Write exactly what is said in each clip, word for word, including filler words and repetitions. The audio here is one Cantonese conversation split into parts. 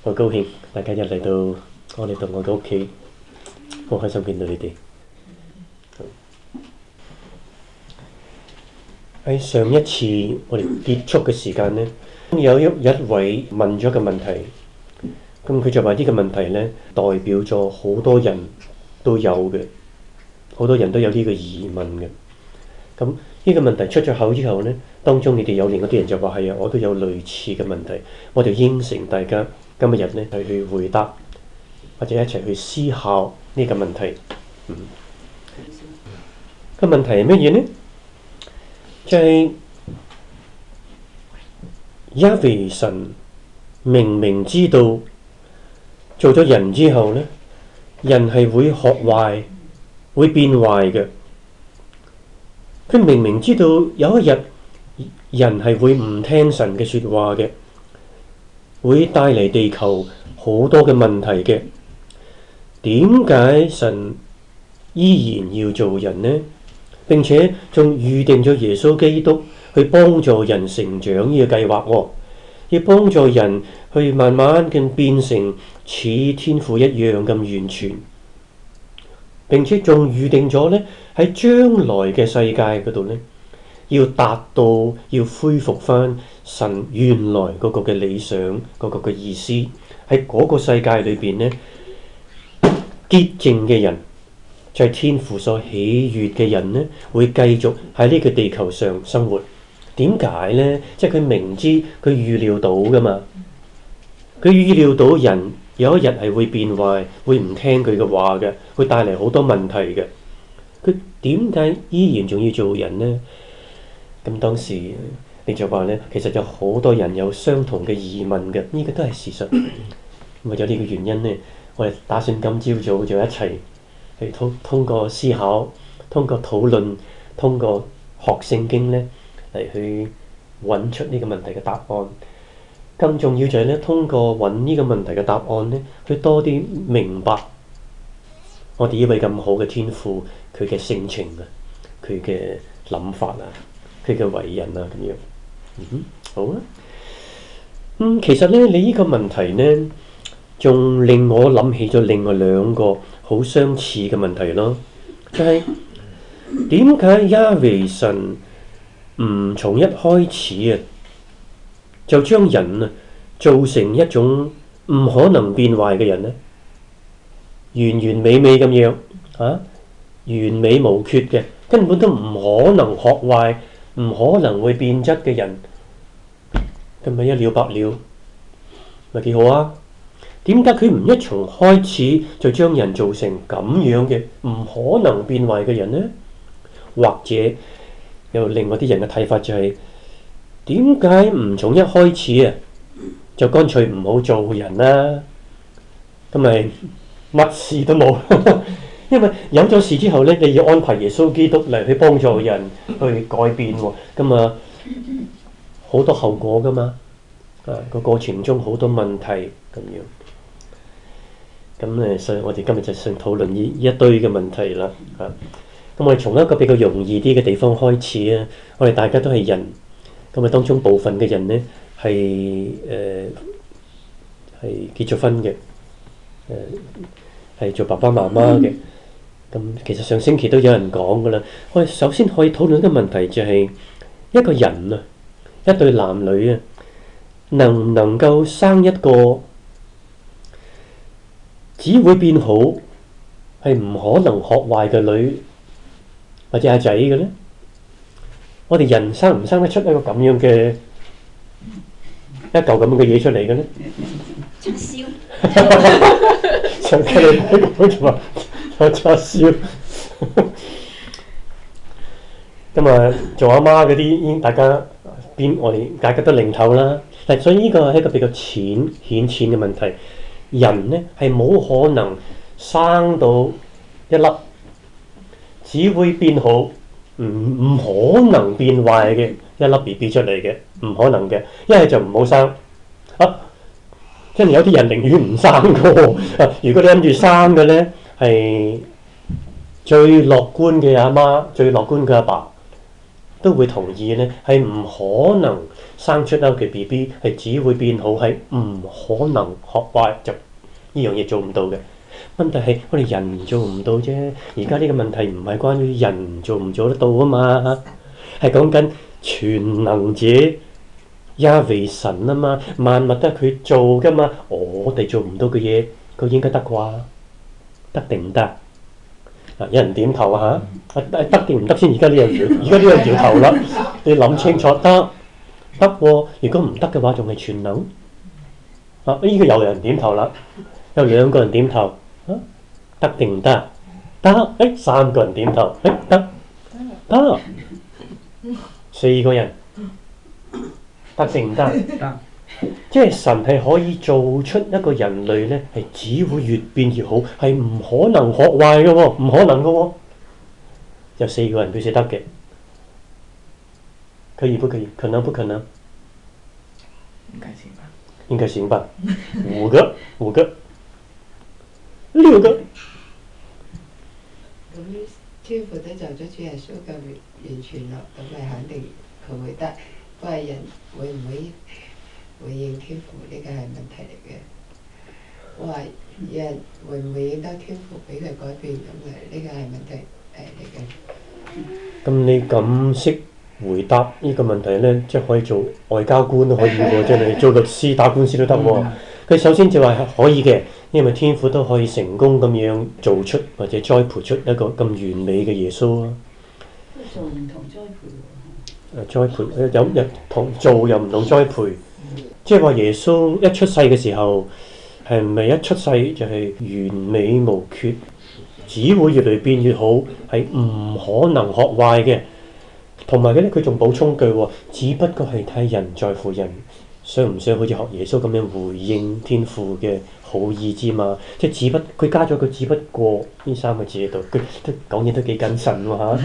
好高興大家一嚟到我哋到我嘅屋企，好開心見到你哋。喺上一次我哋結束嘅時間呢，有一一位問咗個問題，咁佢就話呢個問題呢，代表咗好多人都有嘅，好多人都有呢個疑問嘅。咁呢個問題出咗口之後呢，當中你哋有另一啲人就話係啊，我都有類似嘅問題，我就應承大家今日呢係去回答，或者一齊去思考呢個問題。嗯，個問題係乜嘢呢？就係亞維神明明知道做咗人之後呢，人係會學壞，會變壞嘅。佢明明知道有一日人係會唔聽神嘅說話嘅，會帶嚟地球好多嘅問題嘅。點解神依然要做人呢？並且仲預定咗耶穌基督去幫助人成長呢個計劃喎，要幫助人去慢慢咁變成似天父一樣咁完全，並且仲預定咗呢喺將來嘅世界嗰度呢，要達到要恢復翻神原來嗰個嘅理想嗰個嘅意思，喺嗰個世界裏邊呢，潔淨嘅人，就係天父所喜悅嘅人呢，會繼續喺呢個地球上生活。點解呢？即係佢明知佢預料到噶嘛，佢預料到人有一日係會變壞，會唔聽佢嘅話嘅，會帶嚟好多問題嘅。佢點解依然仲要做人呢？咁當時你就話呢，其實有好多人有相同嘅疑問嘅，呢個都係事實。為咗呢個原因呢，我哋打算今朝早就一齊去通通過思考，通過討論，通過學聖經呢，嚟去揾出呢個問題嘅答案。更重要就係咧，通過揾呢個問題嘅答案呢，去多啲明白我哋呢位咁好嘅天父佢嘅性情啊，佢嘅諗法啊，佢嘅為人啊咁樣。嗯，好啊。嗯，其實呢，你呢個問題呢，仲令我諗起咗另外兩個好相似嘅問題咯，就係點解亞維神唔從一開始啊就將人啊做成一種唔可能變壞嘅人呢？完完美美咁樣啊，完美無缺嘅，根本都唔可能學壞，唔可能會變質嘅人，咁咪一了百了，咪幾好啊？點解佢唔一從開始就將人做成咁樣嘅唔可能變壞嘅人呢？或者有另外啲人嘅睇法就係點解唔從一開始啊就乾脆唔好做人啦？咁咪乜事都冇，因為有咗事之後呢，你要安排耶穌基督嚟去幫助人去改變喎，咁啊好多後果噶嘛，啊個過程中好多問題咁樣。咁咧，所以我哋今日就想討論呢一堆嘅問題啦。嚇，咁我哋從一個比較容易啲嘅地方開始啊。我哋大家都係人，咁啊當中部分嘅人呢係誒係結咗婚嘅，誒、呃、係做爸爸媽媽嘅。咁其實上星期都有人講噶啦。我哋首先可以討論一個問題，就係一個人啊，一對男女啊，能唔能夠生一個只會變好，係唔可能學壞嘅女或者阿仔嘅呢？我哋人生唔生得出一個咁樣嘅一嚿咁嘅嘢出嚟嘅呢？ 叉燒， 上次你睇好似話有叉燒，咁啊做阿媽嗰啲已經大家邊我哋大家都零頭啦。嗱，所以呢個係一個比較淺顯淺嘅問題。人呢係冇可能生到一粒只會變好，唔唔可能變壞嘅一粒 B B 出嚟嘅，唔可能嘅。一係就唔好生啊！即係有啲人寧願唔生嘅、啊。如果你諗住生嘅呢，係最樂觀嘅阿媽、最樂觀嘅阿爸，都會同意呢係唔可能生出嚟嘅 B B 係只會變好，係唔可能學壞，就呢樣嘢做唔到嘅。問題係我哋人做唔到啫。而家呢個問題唔係關於人做唔做得到啊嘛，係講緊全能者亞維神啊嘛，萬物都係佢做噶嘛，我哋做唔到嘅嘢，佢應該得啩？得定唔得？啊！有人點頭啊嚇，得定唔得先？而家呢樣搖，而家呢樣搖頭啦。你諗清楚，得得喎。如果唔得嘅話，仲係全能啊？呢個有人點頭啦，有兩個人點頭啊？得定唔得？得，誒三個人點頭，誒得得，四個人得定唔得？得。即係神係可以做出一個人類咧，係只會越變越好，係唔可能學壞嘅喎，唔可能嘅喎。有四個人表示得嘅，可以不可以？可能不可能？ 應該行吧。 應該行吧。五個，五個，六個。 咁天父都就咗主耶穌嘅完全咯，咁咪肯定佢會得。不過人會唔會回應天父呢個係問題嚟嘅。我話人會唔會應得天父俾佢改變，咁誒呢個係問題誒嚟嘅。 咁你咁識回答呢個問題咧，即係可以做外交官都可以喎，即係你做律師打官司都得喎。佢首先就話可以嘅，因為天父都可以成功咁樣做出或者栽培出一個咁完美嘅耶穌啊。 做唔同栽培喎。 誒栽培有有同做又唔同栽培，即係話耶穌一出世嘅時候係咪一出世就係完美無缺，只會越嚟變越好，係唔可能學壞嘅。同埋嘅咧，佢仲補充句喎，只不過係睇人在乎人想唔想好似學耶穌咁樣回應天父嘅好意之嘛。即係只不佢加咗個只不過呢三個字喺度，佢都講嘢都幾謹慎喎嚇。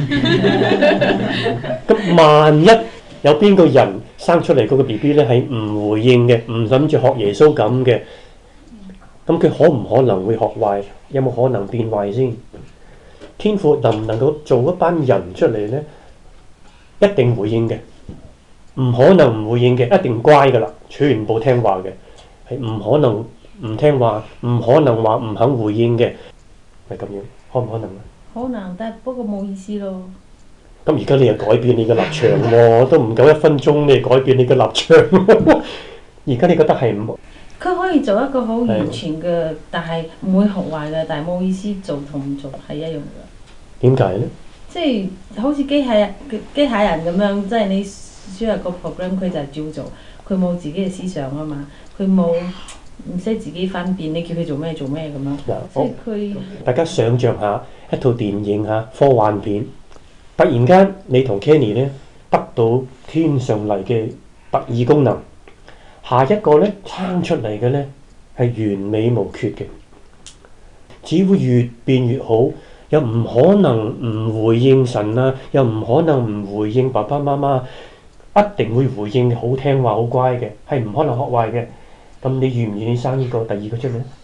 咁萬一有邊個人生出嚟嗰個 B B 咧係唔回應嘅，唔諗住學耶穌咁嘅，咁佢可唔可能會學壞？有冇可能變壞先？天父能唔能夠做一班人出嚟咧？一定回應嘅，唔可能唔回應嘅，一定乖噶啦，全部聽話嘅，係唔可能唔聽話，唔可能話唔肯回應嘅，係咁樣，可唔可能啊？ 可能，但係不過冇意思咯。 咁而家你又改變你嘅立場喎，都唔夠一分鐘，你改變你嘅立場。而家你覺得係唔？ 佢可以做一個好完全嘅，但係唔會學壞嘅，但係冇意思做同唔做係一樣嘅。 點解咧？ 即係好似機械人、機械人咁樣，即係你輸入個 program，佢就係照做，佢冇自己嘅思想啊嘛，佢冇唔識自己分辨，你叫佢做咩做咩咁樣。即係佢大家想像下一套電影嚇科幻片，突然間你同 Kenny 咧得到天上嚟嘅特異功能，下一個咧生出嚟嘅咧係完美無缺嘅，只會越變越好。又唔可能唔回應神啊，又唔可能唔回應爸爸媽媽，一定會回應好聽話好乖嘅，係唔可能學壞嘅。咁你願唔願意生呢個第二個出嚟咧？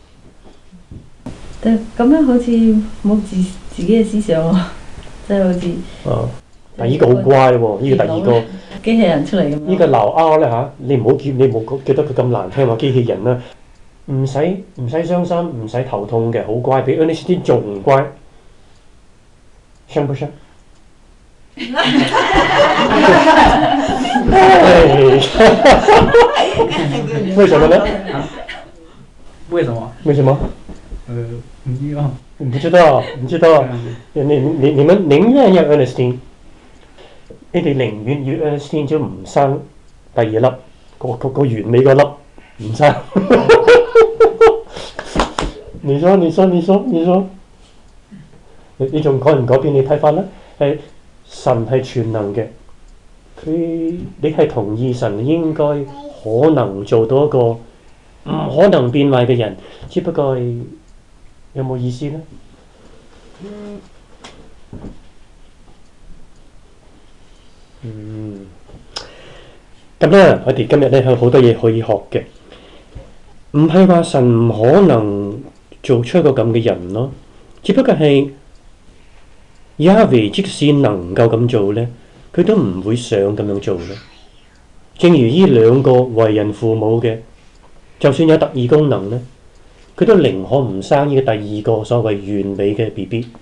咁樣好似冇自自己嘅思想喎，即係好似哦，但呢個好乖喎，呢個第二個機器人出嚟咁。 呢個鬧 R 咧嚇，你唔好叫你冇覺得佢咁難聽話機器人啦，唔使唔使傷心，唔使頭痛嘅，好乖，比 Ernestine 仲乖。像不像？為什麼呢？ 啊？為什麼？ 為什麼？ 呃，唔知道。 唔知道，唔知道。你你你你們寧願要 Ernestine，你哋寧願要 Ernestine 就唔生第二粒，個個個完美嗰粒唔生。你說，你說，你說，你說。你仲改唔改變你睇法咧？係神係全能嘅，佢你係同意神應該可能做到一個唔可能變壞嘅人，只不過係有冇意思咧？嗯，咁咧，我哋今日咧有好多嘢可以學嘅，唔係話神唔可能做出一個咁嘅人咯，只不過係。Yahweh 即使能夠咁做咧，佢都唔會想咁樣做咧。 正如呢兩個為人父母嘅，就算有特異功能呢，佢都寧可唔生呢個第二個所謂完美嘅 B B，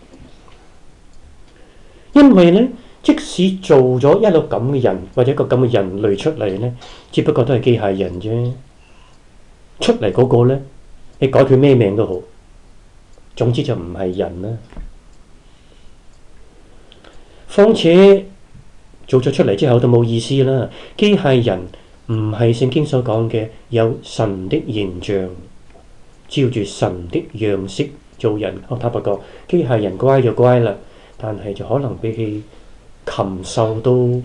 因為呢，即使做咗一個咁嘅人或者一個咁嘅人類出嚟呢，只不過都係機械人啫。出嚟嗰個呢，你改佢咩名都好，總之就唔係人啦。況且做咗出嚟之後都冇意思啦。機械人唔係聖經所講嘅有神的形象，照住神的樣式做人。我坦白講，機械人乖就乖啦，但係就可能比起禽獸都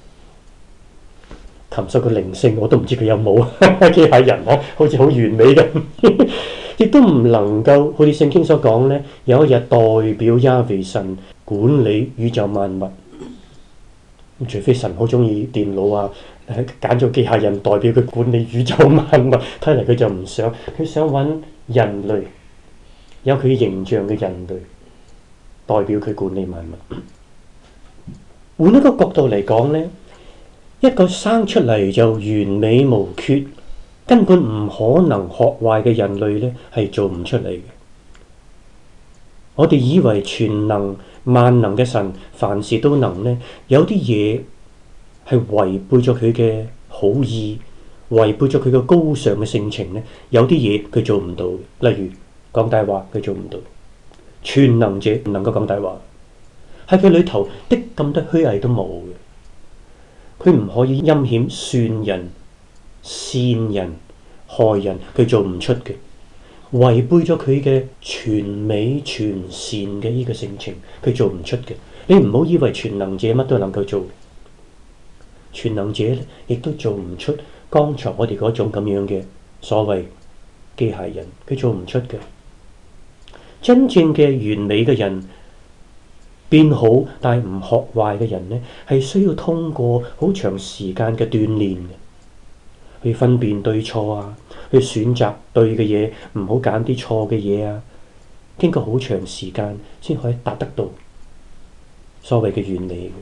禽獸嘅靈性，我都唔知佢有冇。機械人啊，好似好完美咁，亦都唔能夠好似聖經所講呢，有一日代表亞維神管理宇宙萬物。除非神好中意電腦啊，揀咗機械人代表佢管理宇宙萬物，睇嚟佢就唔想，佢想揾人類，有佢形象嘅人類代表佢管理萬物。換一個角度嚟講呢，一個生出嚟就完美無缺，根本唔可能學壞嘅人類呢，係做唔出嚟嘅。我哋以為全能萬能嘅神凡事都能呢，有啲嘢係違背咗佢嘅好意，違背咗佢嘅高尚嘅性情呢，有啲嘢佢做唔到。例如講大話，佢做唔到。全能者唔能夠講大話，喺佢裏頭的咁多虛偽都冇嘅。佢唔可以陰險算人、騙人、害人，佢做唔出嘅。違背咗佢嘅全美全善嘅呢個性情，佢做唔出嘅。你唔好以為全能者乜都能夠做，全能者咧亦都做唔出剛才我哋嗰種咁樣嘅所謂機械人，佢做唔出嘅。真正嘅完美嘅人變好，但係唔學壞嘅人呢，係需要通過好長時間嘅鍛煉嘅，去分辨對錯啊，去選擇對嘅嘢，唔好揀啲錯嘅嘢啊。經過好長時間先可以達得到所謂嘅完美嘅。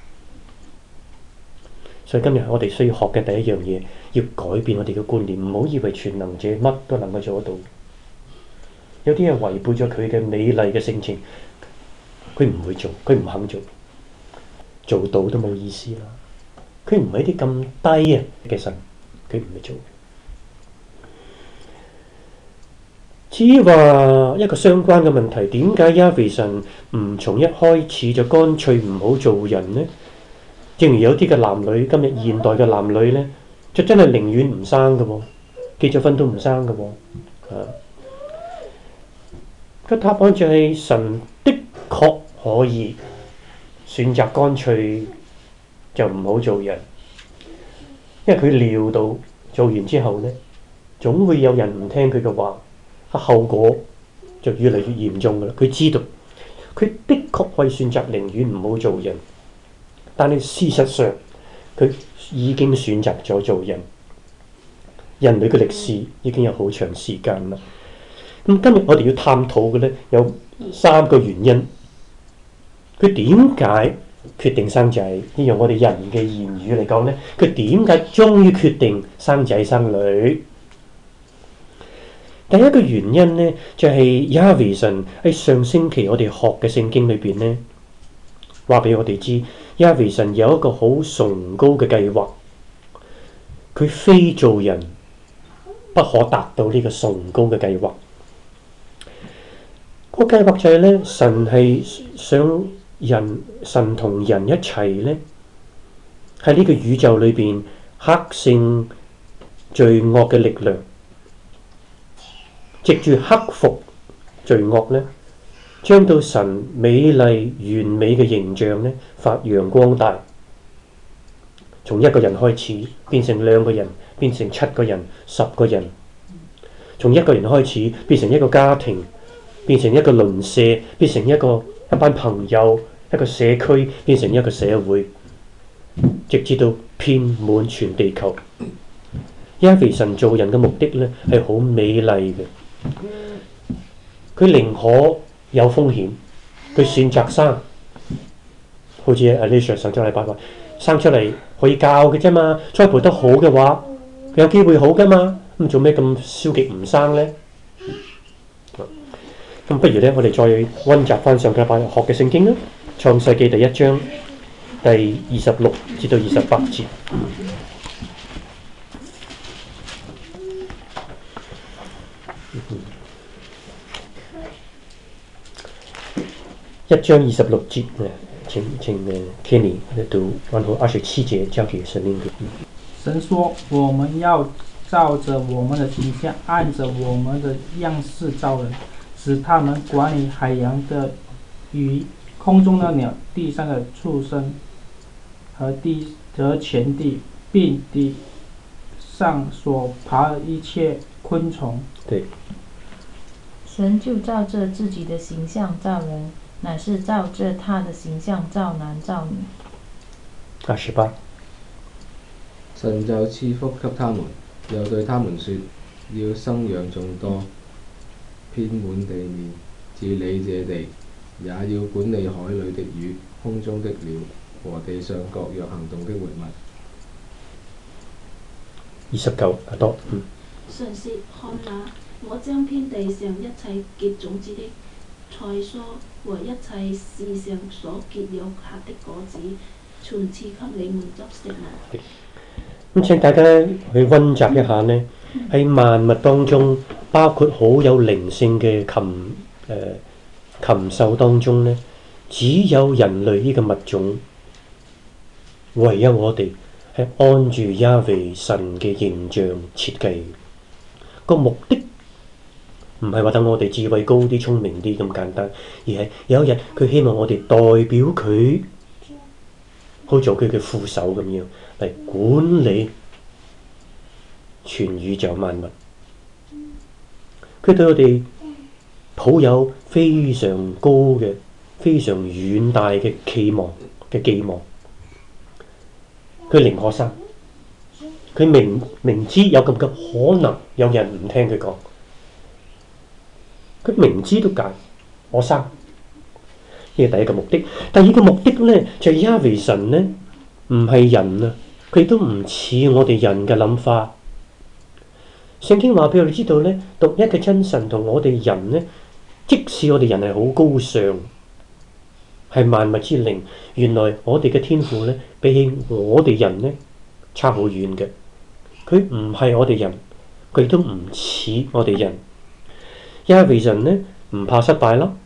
所以今日我哋需要學嘅第一樣嘢，要改變我哋嘅觀念，唔好以為全能者乜都能夠做得到。有啲係違背咗佢嘅美麗嘅性情，佢唔會做，佢唔肯做，做到都冇意思啦。佢唔係啲咁低啊嘅神，佢唔會做。至於話一個相關嘅問題，點解亞維神唔從一開始就乾脆唔好做人呢？正如有啲嘅男女，今日現代嘅男女呢，就真係寧願唔生嘅喎，結咗婚都唔生嘅喎。啊，個答案就係神的確可以選擇乾脆就唔好做人，因為佢料到做完之後呢，總會有人唔聽佢嘅話。後果就越嚟越嚴重㗎啦。佢知道，佢的確可以選擇寧願唔好做人，但係事實上佢已經選擇咗做人。人類嘅歷史已經有好長時間啦。咁今日我哋要探討嘅呢，有三個原因。佢點解決定生仔？呢用我哋人嘅言語嚟講呢，佢點解終於決定生仔生女？第一個原因呢，就係亞維神喺上星期我哋學嘅聖經裏邊呢，話俾我哋知，亞維神有一個好崇高嘅計劃，佢非做人不可達到呢個崇高嘅計劃。個計劃就係呢，神係想人神同人一齊呢，喺呢個宇宙裏邊克勝罪惡嘅力量。藉住克服罪惡呢，將到神美麗完美嘅形象呢發揚光大。從一個人開始，變成兩個人，變成七個人、十個人；從一個人開始，變成一個家庭，變成一個鄰舍，變成一個一班朋友，一個社區，變成一個社會，直至到遍滿全地球。亞維神做人嘅目的呢係好美麗嘅。佢寧可有風險，佢選擇生，好似 Alicia 上週禮拜話， 生出嚟可以教嘅啫嘛，栽培得好嘅話，有機會好噶嘛。咁做咩咁消極唔生呢？咁不如咧，我哋再溫習翻上個禮拜學嘅聖經啦，《創世記》第一章第二十六至到二十八節。一章二十六節呢，請請 Kenny 來讀，然後二十七節交給神靈。 神說：我們要照着我們的形象，按着我們的樣式造人，使他們管理海洋的魚、空中的鳥、地上的畜生和地和全地，並地上所爬的一切昆蟲。 對。 神就照着自己的形象造人，乃是照着他的形象造男造女。 二十八。 神就賜福給他們，又對他們說：要生養眾多，遍滿地面，治理這地，也要管理海裏的魚、空中的鳥和地上各樣行動的活物。 二十九，阿多。嗯。 神說：看哪，我將遍地上一切結種子的菜蔬和一切樹上所結有核的果子，全賜給你們作食物。 咁請大家去溫習一下呢，喺萬物當中，包括好有靈性嘅禽誒、呃、禽獸當中呢，只有人類呢個物種，唯有我哋係按住亞維神嘅形象設計。個目的唔係話等我哋智慧高啲、聰明啲咁簡單，而係有一日佢希望我哋代表佢，好做佢嘅副手咁樣嚟管理全宇宙萬物。佢對我哋抱有非常高嘅、非常遠大嘅期望嘅寄望。佢寧可生，佢明明知有咁嘅可能，有人唔聽佢講，佢明知都揀我生。呢個第一個目的。第二個目的咧，就係亞維神咧，唔係人啊，佢都唔似我哋人嘅諗法。聖經話俾我哋知道咧，獨一嘅真神同我哋人咧，即使我哋人係好高尚，係萬物之靈，原來我哋嘅天父咧，比起我哋人咧，差好遠嘅。佢唔係我哋人，佢都唔似我哋人。亞維神咧，唔怕失敗咯。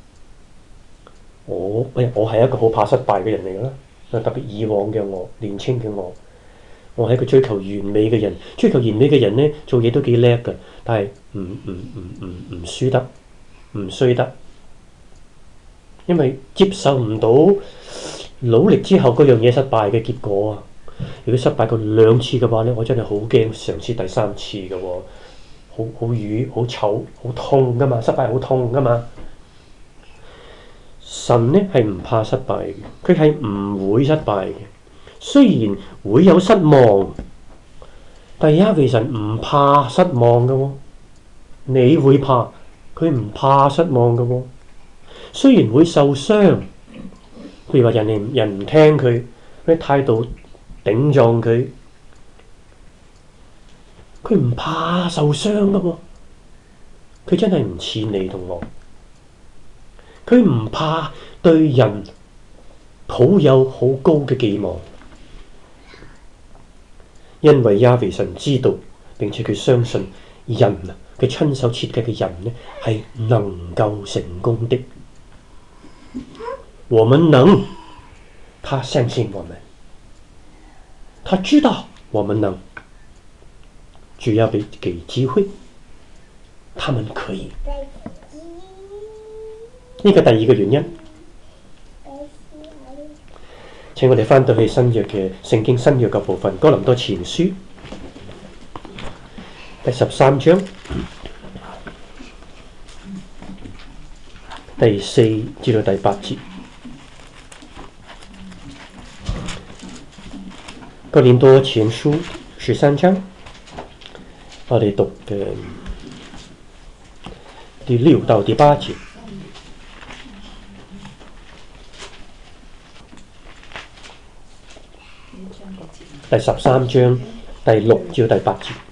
我我係一個好怕失敗嘅人嚟㗎啦，特別以往嘅我，年青嘅我，我係一個追求完美嘅人。追求完美嘅人呢，做嘢都幾叻㗎，但係唔唔唔唔唔輸得，唔衰得，因為接受唔到努力之後嗰樣嘢失敗嘅結果啊！如果失敗過兩次嘅話呢，我真係好驚嘗試第三次嘅喎，好好瘀、好醜、好痛㗎嘛，失敗好痛㗎嘛。神呢係唔怕失敗嘅，佢係唔會失敗嘅。雖然會有失望，但係亞維神唔怕失望嘅喎。你會怕，佢唔怕失望嘅喎。雖然會受傷，譬如話人哋人唔聽佢，啲態度頂撞佢，佢唔怕受傷嘅喎。佢真係唔似你同我。佢唔怕對人抱有好高嘅寄望，因為亞維神知道並且佢相信人啊，佢親手設計嘅人呢係能夠成功的。我們能，他相信我們，他知道我們能，只要俾給機會，他們可以。呢個第二個原因，請我哋翻到去新約嘅聖經新約嘅部分，哥林多前書第十三章第四至到第八節。哥林多前書十三章，我哋讀嘅第六到第八節。 第十三章第六至第八節。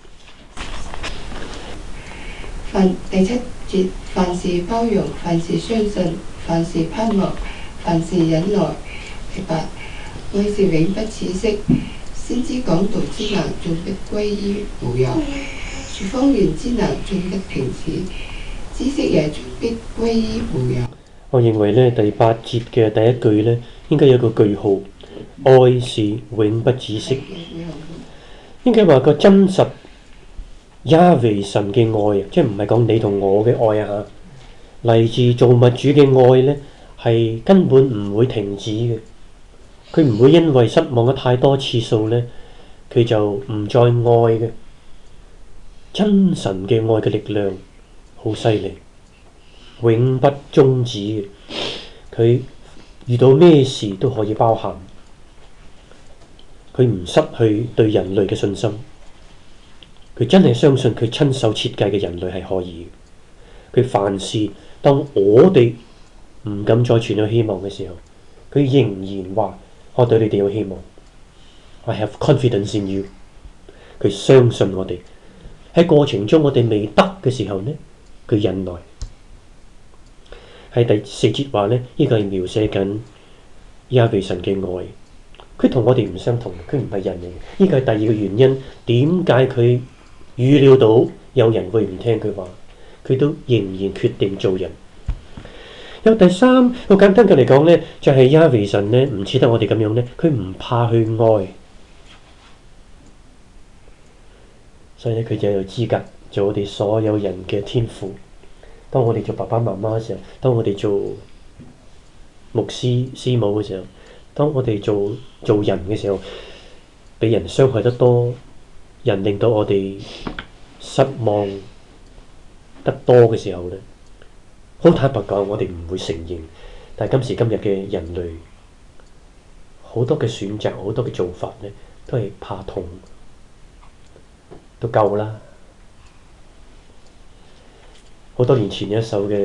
凡第七節，凡事包容，凡事相信，凡事盼望，凡事忍耐。第八，愛是永不止息。先知講道之能，終不歸於無有；説方言之能，終不停止；知識也終必歸於無有。 我認為呢第八節嘅第一句呢，應該有個句號，愛是永不止息。應該話個真實亞維神嘅愛啊，即係唔係講你同我嘅愛啊嚇，嚟自造物主嘅愛呢，係根本唔會停止嘅。佢唔會因為失望咗太多次數呢，佢就唔再愛嘅。真神嘅愛嘅力量好犀利，永不終止嘅。佢遇到咩事都可以包涵，佢唔失去對人類嘅信心。佢真係相信佢親手設計嘅人類係可以嘅。佢凡事當我哋唔敢再存有希望嘅時候，佢仍然話：我對你哋有希望。I have confidence in you。佢相信我哋喺過程中，我哋未得嘅時候呢，佢忍耐。喺第四節話呢，呢個係描寫緊亞維神嘅愛。佢同我哋唔相同，佢唔係人嚟嘅。呢個係第二個原因，點解佢預料到有人會唔聽佢話，佢都仍然決定做人。有第三個簡單嘅嚟講呢，就係亞維神呢，唔似得我哋咁樣呢，佢唔怕去愛，所以咧佢就有資格做我哋所有人嘅天父。當我哋做爸爸媽媽嘅時候，當我哋做牧師師母嘅時候，當我哋做做人嘅時候，俾人傷害得多，人令到我哋失望得多嘅時候呢，好坦白講，我哋唔會承認。但係今時今日嘅人類，好多嘅選擇，好多嘅做法呢，都係怕痛，都夠啦。好多年前有一首嘅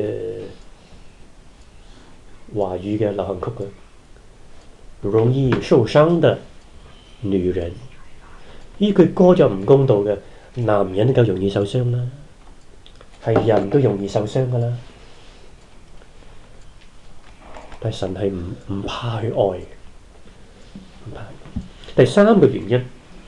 華語嘅流行曲嘅，容易受傷的女人，呢句歌就唔公道嘅。男人都夠容易受傷啦，係人都容易受傷噶啦。但係神係唔唔怕去愛，唔怕。第三個原因，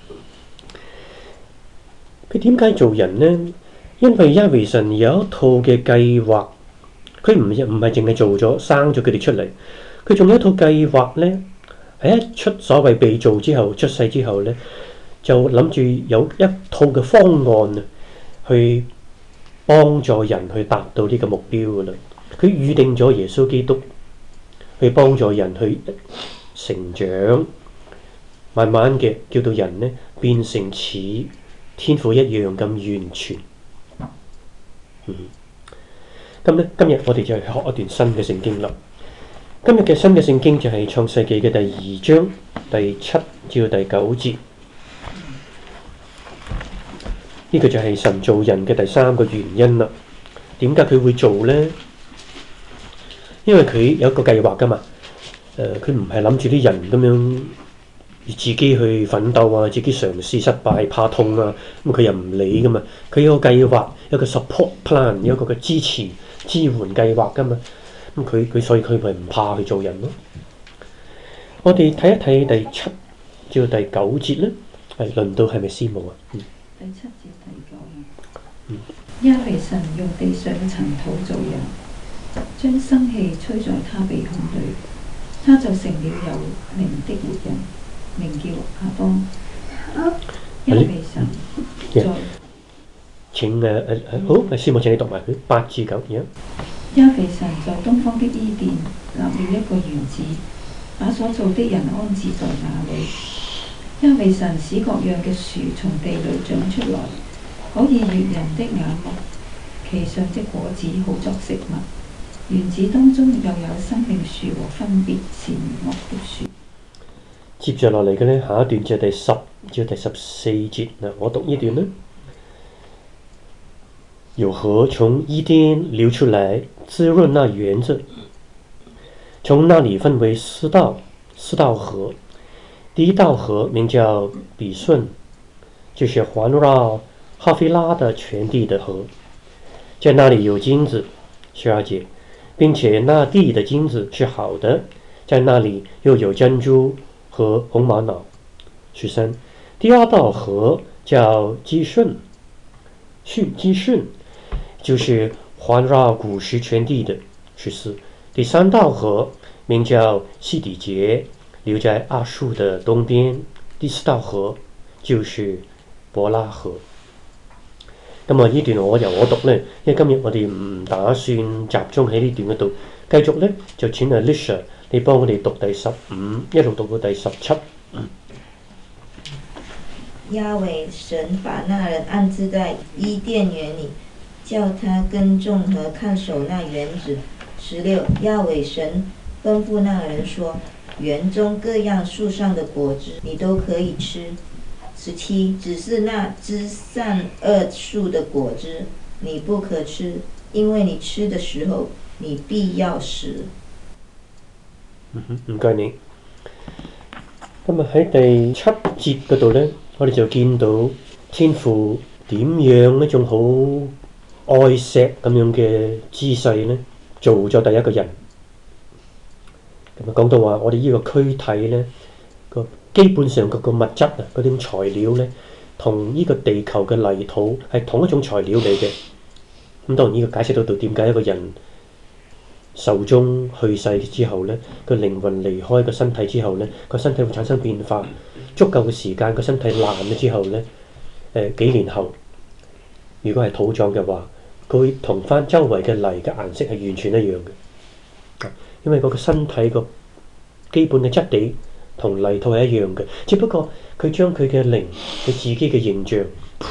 佢點解做人呢？因為亞維神有一套嘅計劃，佢唔唔係淨係做咗生咗佢哋出嚟，佢仲有一套計劃呢。喺一出所謂被造之後，出世之後呢，就諗住有一套嘅方案去幫助人去達到呢個目標噶啦。佢預定咗耶穌基督去幫助人去成長，慢慢嘅叫到人呢變成似天父一樣咁完全。嗯，咁咧今日我哋就係學一段新嘅聖經啦。今日嘅新嘅聖經就係創世記嘅第二章第七至到第九節。呢個就係神造人嘅第三個原因啦。點解佢會做呢？因為佢有一個計劃噶嘛。誒、呃，佢唔係諗住啲人咁樣自己去奮鬥啊，自己嘗試失敗怕痛啊，咁佢又唔理噶嘛。佢有個計劃，有個 support plan，有一個嘅支持支援計劃噶嘛。咁佢佢所以佢咪唔怕去做人咯。我哋睇一睇第七至到第九節咧，係輪到係咪師母啊？嗯， 第七至第九啊。亞維神用地上嘅塵土造人，將生氣吹在他鼻孔裏，他就成了有靈的活人，名叫亞當。亞維神在請誒誒誒好，師母請你讀埋佢八至九頁。 亞維神在東方的伊甸立了一個園子，把所造的人安置在那裏。亞維神使各樣嘅樹從地裏長出來，可以悅人的眼目，其上的果子好作食物。園子當中又有生命樹和分別善惡的樹。 接着落嚟嘅呢，下一段就係第十至第十四節嗱，我讀呢段啦。有河從伊甸流出來，滋潤那園子，從那裡分為四道四道河， 第一道河名叫比顺，就是环绕哈菲拉的全地的河，在那里有金子，十二节，并且那地的金子是好的，在那里又有珍珠和红玛瑙，十三。第二道河叫基顺，顺基顺，就是环绕古时全地的，十四。第三道河名叫西底节，流在阿述的东边。第四道河就是伯拉河。咁啊，呢段我由我讀呢，因為今日我哋唔打算集中喺呢段嗰度，繼續呢就請阿 Lisha 你幫我哋讀第十五，一路讀到第十七。 亞偉神把那人安置在伊甸園裡，叫他耕種和看守那園子。十六，亞偉神吩咐那人說：園中各樣樹上的果子你都可以吃。十七，只是那知善惡樹的果子你不可吃，因為你吃的時候你必要死。 嗯哼，唔該你。咁啊喺第七節嗰度呢，我哋就見到天父點樣一種好愛錫咁樣嘅姿勢呢，做咗第一個人。咁啊講到話，我哋呢個軀體呢，個基本上嗰個物質啊，嗰啲材料呢，同呢個地球嘅泥土係同一種材料嚟嘅。咁當然呢個解釋到到點解一個人壽終去世之後呢，個靈魂離開個身體之後呢，個身體會產生變化。足夠嘅時間，個身體爛咗之後呢，誒、呃、幾年後，如果係土葬嘅話，佢會同翻周圍嘅泥嘅顏色係完全一樣嘅。因為嗰個身體個基本嘅質地同泥土係一樣嘅，只不過佢將佢嘅靈、佢自己嘅形象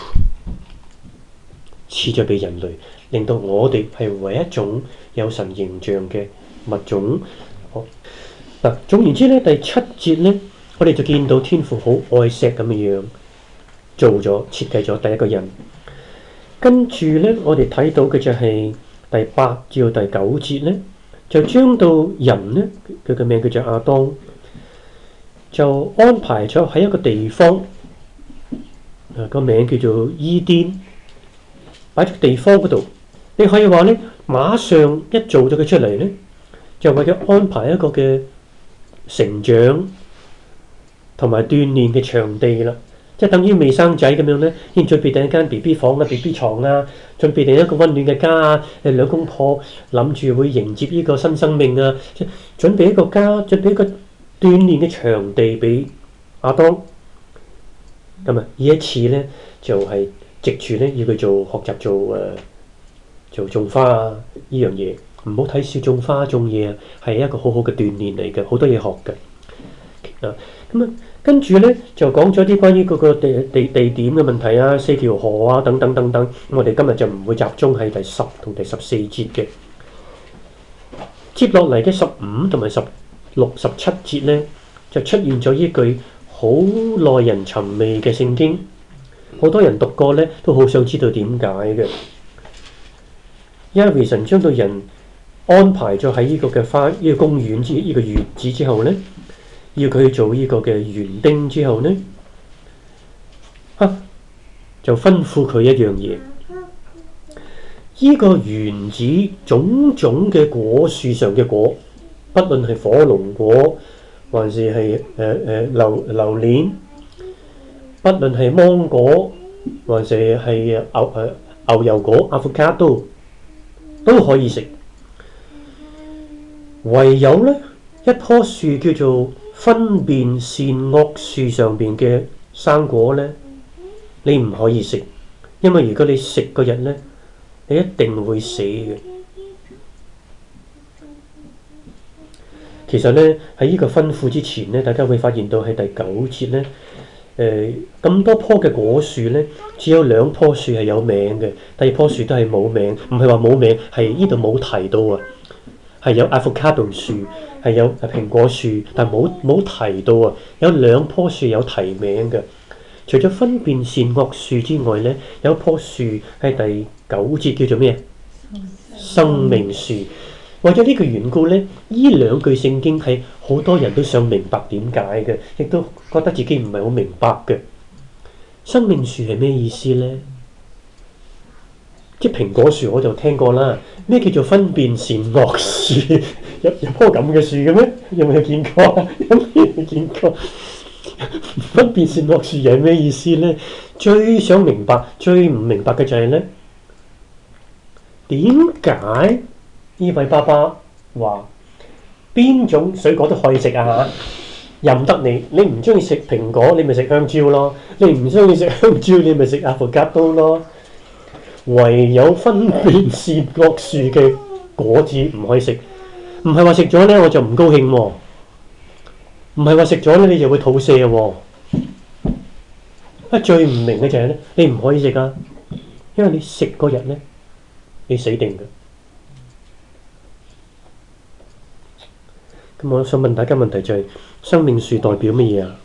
賜咗俾人類，令到我哋係唯一一種有神形象嘅物種。好嗱，總言之咧，第七節咧，我哋就見到天父好愛錫咁樣做咗設計咗第一個人。跟住咧，我哋睇到嘅就係第八至到第九節咧，就將到人咧，佢嘅名叫做亞當，就安排咗喺一個地方，啊個名叫做伊甸，擺喺地方嗰度。你可以話咧，馬上一做咗佢出嚟咧，就為咗安排一個嘅成長同埋鍛鍊嘅場地啦，即係等於未生仔咁樣咧，已經準備定一間 B B 房啊、B B 床啊，準備定一個溫暖嘅家啊。誒兩公婆諗住會迎接呢個新生命啊，即係準備一個家，準備一個鍛鍊嘅場地俾亞當。咁啊，呢一次咧就係、是、藉住咧要佢做學習做誒、呃、做種花啊呢樣嘢，唔好睇小種花種嘢啊，係一個好好嘅鍛鍊嚟嘅，好多嘢學嘅。啊，咁啊，跟住咧就講咗啲關於嗰個地地地點嘅問題啊，四條河啊等等等等。我哋今日就唔會集中喺第十同第十四節嘅。接落嚟嘅十五同埋十六、十七節咧，就出現咗呢句好耐人尋味嘅聖經，好多人讀過咧，都好想知道點解嘅。因為神將到人安排咗喺呢個嘅花呢、呢個公園之呢、呢個園子之後咧，要佢去做呢個嘅園丁之後呢，啊就吩咐佢一樣嘢。呢個園子種種嘅果樹上嘅果，不論係火龍果，還是係誒誒榴榴蓮，不論係芒果，還是係牛誒牛油果 avocado 都可以食。唯有呢一棵樹叫做分辨善惡樹上邊嘅生果呢，你唔可以食，因為如果你食嗰日呢，你一定會死嘅。其實呢，喺呢個吩咐之前呢，大家會發現到喺第九節呢，誒、呃、咁多棵嘅果樹呢，只有兩棵樹係有名嘅，第二棵樹都係冇名，唔係話冇名，係呢度冇提到啊。係有 avocado 樹，係有蘋果樹，但冇冇提到啊。有兩棵樹有提名嘅，除咗分辨善惡樹之外呢，有一棵樹係第九節叫做咩？生命樹。 為咗呢個緣故呢，呢兩句聖經係好多人都想明白點解嘅，亦都覺得自己唔係好明白嘅。生命樹係咩意思呢？即係蘋果樹我就聽過啦。咩叫做分辨善惡樹？有有棵咁嘅樹嘅咩？有冇見過啊？有冇見過？分辨善惡樹係咩意思呢？最想明白、最唔明白嘅就係呢：點解呢位爸爸話邊種水果都可以食啊？任得你，你唔中意食蘋果，你咪食香蕉咯；你唔中意食香蕉，你咪食阿佛加多咯。唯有分辨善惡樹嘅果子唔可以食，唔係話食咗呢我就唔高興喎，唔係話食咗呢你就會肚瀉喎。啊，最唔明嘅就係呢，你唔可以食啊，因為你食嗰日呢，你死定嘅。咁我想問大家問題就係：生命樹代表乜嘢啊？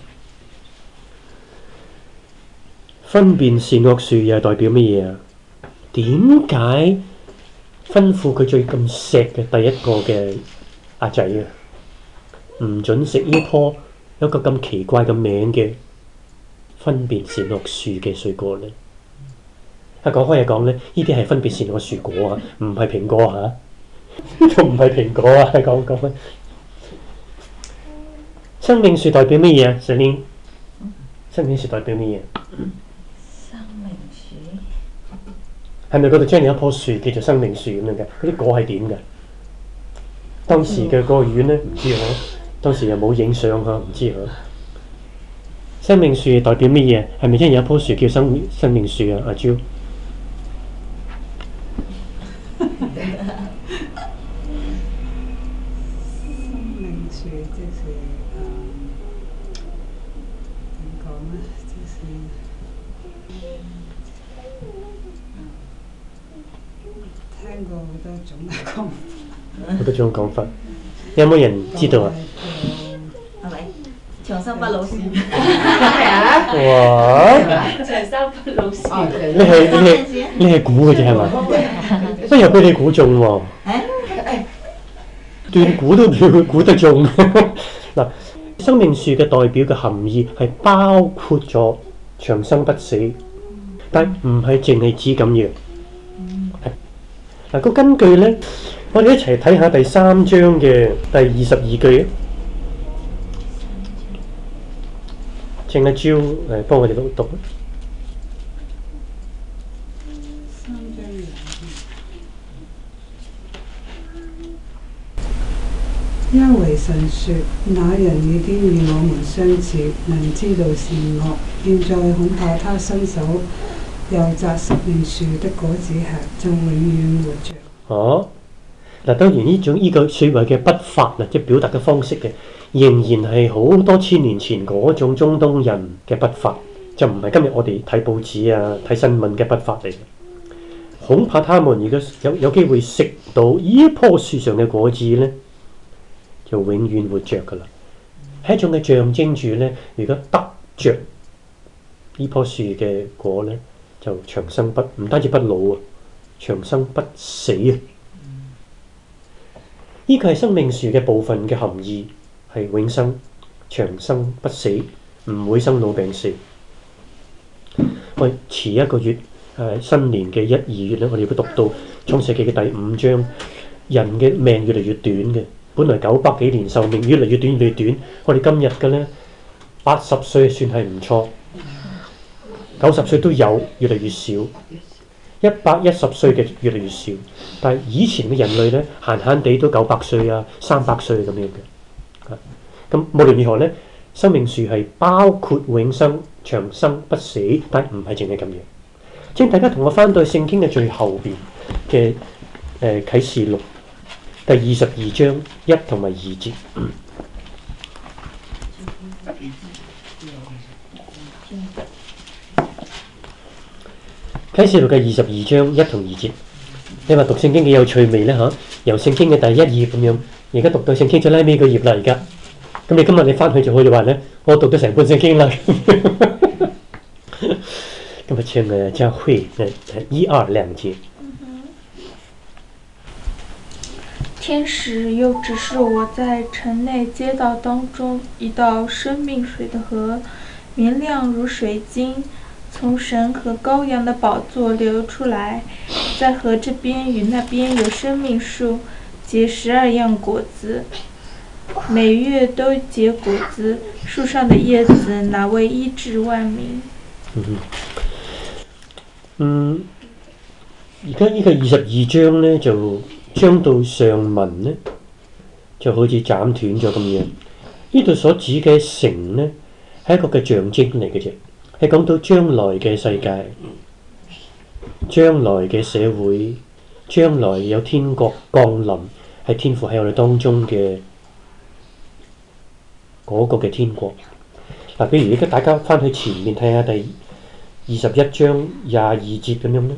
分辨善惡樹又係代表乜嘢啊？點解吩咐佢最咁錫嘅第一個嘅阿仔啊，唔準食呢棵有個咁奇怪嘅名嘅分辨善惡樹嘅水果呢？啊，講開又講呢，呢啲係分辨善惡樹果啊，唔係蘋果嚇，呢度唔係蘋果啊，講講咧。生命樹代表乜嘢啊？上年生命樹代表乜嘢？ 生命樹係咪嗰度將有一棵樹叫做生命樹咁樣嘅？嗰啲果係點嘅？當時嘅個院呢，唔知嗬，當時又冇影相嗬，唔知嗬。生命樹代表乜嘢？係咪真係有一棵樹叫生生命樹啊？阿 Jo。好多種講法，有冇人知道啊？ 係咪長生不老樹？ 哇！ 長生不老樹。 你係你係你係估嘅啫係嘛？不如俾你估中喎。斷估都叫佢估得中。嗱，生命樹嘅代表嘅含義係包括咗長生不死，但唔係淨係指咁樣。嗱，個根據咧，我哋一齊睇下第三章嘅第二十二句，請阿 Jo 誒幫我哋讀讀。 三章二，因為神說：那人已經與我們相似，能知道善惡。現在恐怕他伸手又摘生命樹的果子吃，就永遠活着。 哦，嗱，當然呢種呢個所謂嘅筆法啊，即係表達嘅方式嘅，仍然係好多千年前嗰種中東人嘅筆法，就唔係今日我哋睇報紙啊、睇新聞嘅筆法嚟嘅。恐怕他們如果有有機會食到呢棵樹上嘅果子呢，就永遠活着噶啦，係一種嘅象徵住呢，如果得着呢棵樹嘅果呢，就長生不唔單止不老啊，長生不死啊！呢個係生命樹嘅部分嘅含義，係永生、長生不死，唔會生老病死。我遲一個月誒新年嘅一二月咧，我哋會讀到創世記嘅第五章，人嘅命越嚟越短嘅，本來九百幾年壽命越嚟越短越嚟越短。我哋今日嘅咧八十歲算係唔錯。九十歲都有，越嚟越少；一百一十歲嘅越嚟越少。但係以前嘅人類咧，閒閒地都九百歲啊、三百歲咁樣嘅。咁無論如何咧，生命樹係包括永生、長生不死，但唔係淨係咁樣。請大家同我翻到去聖經嘅最後邊嘅誒啟示錄第二十二章一同埋二節。嗯啟示錄嘅二十二章一同二節，你話讀聖經幾有趣味呢？嚇，由聖經嘅第一頁咁樣，而家讀到聖經最拉尾個頁啦。而家，咁你今日你翻去就可以話呢，我讀到成本聖經啦。咁啊，唱嘅教會誒一二兩節。 天使又指示我在城内街道当中一道生命水的河，明亮如水晶，从神和羔羊的宝座流出来。在河这边与那边有生命树，结十二样果子，每月都结果子，树上的葉子乃為醫治萬民。 嗯，而家呢個二十二章呢，就將到上文呢，就好似斬斷咗咁樣。呢度所指嘅城呢，係一個嘅象徵嚟嘅啫，係講到將來嘅世界、將來嘅社會、將來有天國降臨，係天父喺我哋當中嘅嗰個嘅天國。嗱，譬如而家大家翻去前面睇下第二十一章廿二節咁樣咧，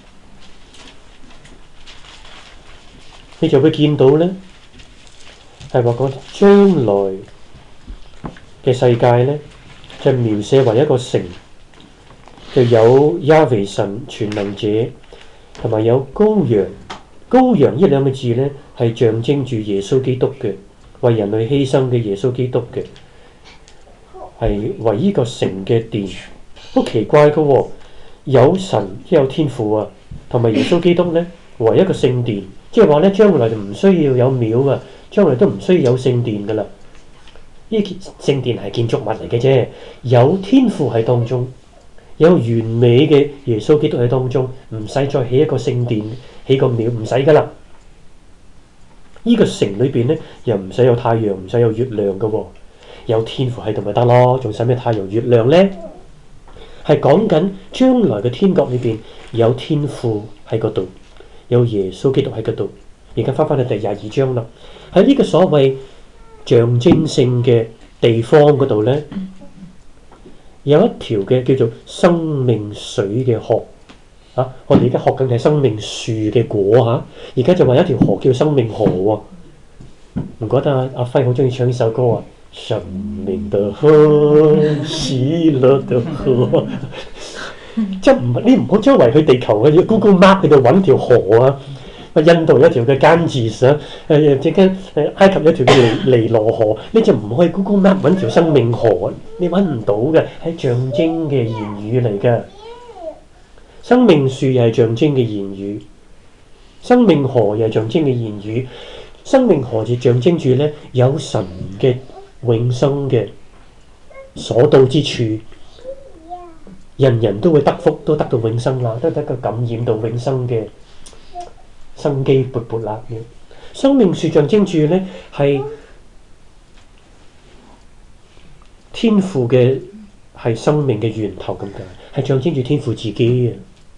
你就會見到咧，係話講將來嘅世界咧，就描寫為一個城，就有亞維神全能者，同埋有羔羊。羔羊呢兩個字咧，係象徵住耶穌基督嘅，為人類犧牲嘅耶穌基督嘅，係為呢個城嘅殿。好奇怪嘅喎、哦，有神即有天父啊，同埋耶穌基督咧，為一個聖殿，即係話咧，將來就唔需要有廟啊，將來都唔需要有聖殿噶啦。呢件聖殿係建築物嚟嘅啫，有天父喺當中，有完美嘅耶穌基督喺當中，唔使再起一個聖殿，起個廟唔使噶啦。呢、這個城裏邊咧，又唔使有太陽，唔使有月亮嘅喎、哦，有天父喺度咪得咯，仲使咩太陽月亮咧？係講緊將來嘅天國裏邊有天父喺嗰度，有耶穌基督喺嗰度。而家翻返去第廿二章啦，喺呢個所謂象徵性嘅地方嗰度咧，有一條嘅叫做生命水嘅河啊！我哋而家學緊係生命樹嘅果嚇，而家就話有一條河叫生命河喎。唔覺得阿阿輝好中意唱呢首歌啊？生命的河，喜樂的河，即係唔你唔好周圍去地球嘅 Google Map 去度揾條河啊！印度有一條嘅甘治啊，誒即係誒埃及有一條叫尼尼羅河，你就唔可以 Google Map 揾條生命河，你揾唔到嘅，係象徵嘅言語嚟嘅。生命樹又係象徵嘅言語，生命河又係象徵嘅言語。生命河就象徵住咧有神嘅永生嘅所到之處，人人都會得福，都得到永生啦，都得個感染到永生嘅生機勃勃啦。生命樹象徵住咧係天父嘅係生命嘅源頭咁解，係象徵住天父自己啊！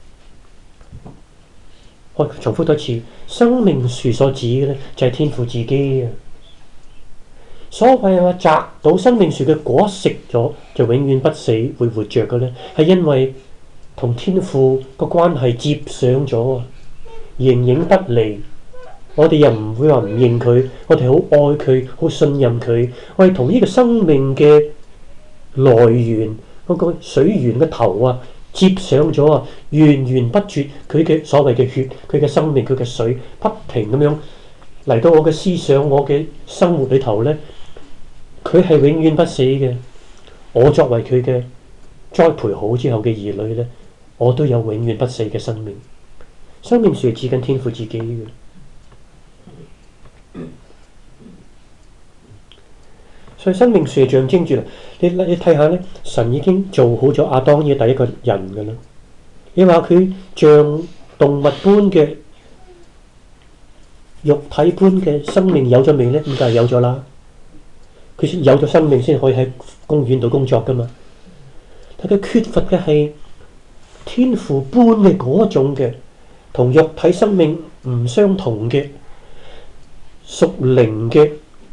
我重複多次，生命樹所指嘅咧就係天父自己啊！所謂話摘到生命樹嘅果食咗就永遠不死會活着嘅咧，係因為同天父個關係接上咗啊，形影不離。我哋又唔會話唔認佢，我哋好愛佢，好信任佢。我哋同呢個生命嘅來源嗰個水源嘅頭啊接上咗啊，源源不絕。佢嘅所謂嘅血，佢嘅生命，佢嘅水，不停咁樣嚟到我嘅思想，我嘅生活裏頭咧。佢係永遠不死嘅，我作為佢嘅栽培好之後嘅兒女咧，我都有永遠不死嘅生命。生命樹係指緊天父自己嘅，所以生命樹係象徵住啦。你你睇下咧，神已經做好咗亞當嘅第一個人噶啦。你話佢像動物般嘅肉體般嘅生命有咗未咧？咁就係有咗啦。佢有咗生命先可以喺公園度工作噶嘛，但佢缺乏嘅係天父般嘅嗰種嘅同肉體生命唔相同嘅屬靈嘅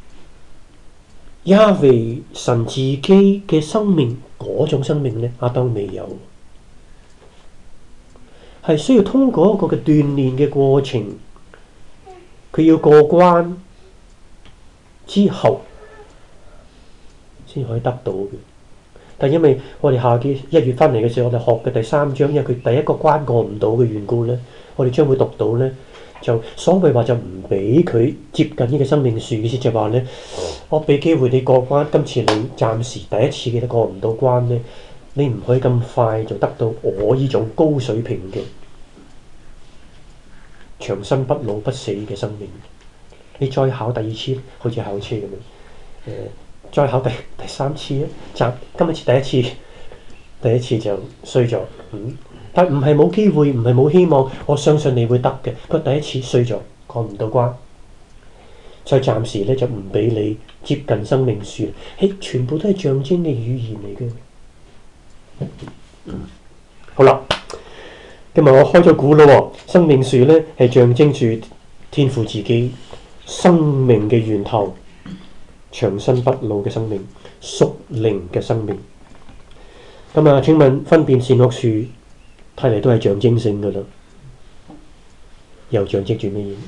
亞維神自己嘅生命，嗰種生命咧，亞當未有，係需要通過一個嘅鍛鍊嘅過程，佢要過關之後先可以得到嘅。但因為我哋下季一月翻嚟嘅時候，我哋學嘅第三章，因為佢第一個關過唔到嘅緣故咧，我哋將會讀到咧， 就所謂話就唔俾佢接近呢個生命樹，意思就話咧，我俾機會你過關，今次你暫時第一次嘅都過唔到關咧，你唔可以咁快就得到我呢種高水平嘅長生不老不死嘅生命。你再考第二次，好似考車咁樣，誒、呃，再考第第三次咧，暫今次第一次，第一次就衰咗，嗯。但唔係冇機會，唔係冇希望，我相信你會得嘅。不過第一次衰咗，過唔到關，所以暫時咧就唔俾你接近生命樹。嘿，全部都係象徵嘅語言嚟嘅。嗯，好啦，今日我開咗估咯，生命樹咧係象徵住天父自己生命嘅源頭，長生不老嘅生命，屬靈嘅生命。咁啊，請問分辨善惡樹？睇嚟都係象徵性㗎啦，又象徵住乜嘢？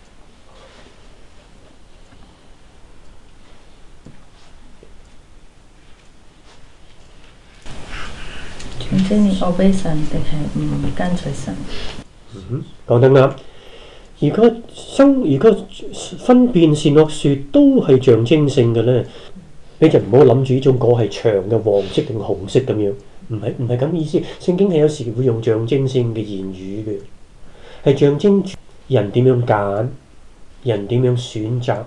象徵你愛俾神定係唔跟隨神？ 嗯，講得啱。如果生如果分辨善惡樹都係象徵性嘅咧，你就唔好諗住呢種果係長嘅黃色定紅色咁樣。唔係唔係咁意思，聖經係有時會用象徵性嘅言語嘅，係象徵住人點樣揀，人點樣選擇，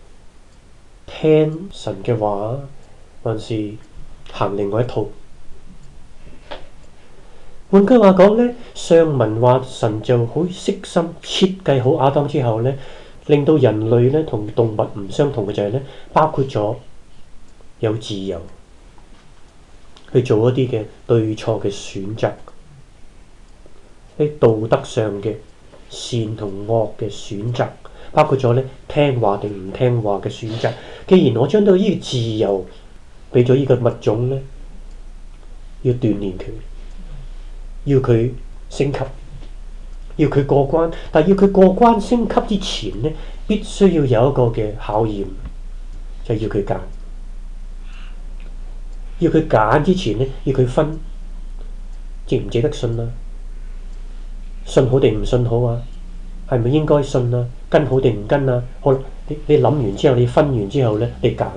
聽神嘅話，還是行另外一套。換句話講咧，上文話神就好悉心設計好亞當之後咧，令到人類咧同動物唔相同嘅就係咧，包括咗有自由。去做一啲嘅對錯嘅選擇，喺道德上嘅善同惡嘅選擇，包括咗咧聽話定唔聽話嘅選擇。既然我將到呢個自由俾咗呢個物種咧，要鍛鍊佢，要佢升級，要佢過關。但係要佢過關升級之前咧，必須要有一個嘅考驗，就係要佢揀。要佢揀之前咧，要佢分值唔值得信啊？信好定唔信好啊？係咪應該信啊？跟好定唔跟啊？好啦，你你諗完之後，你分完之後咧，你揀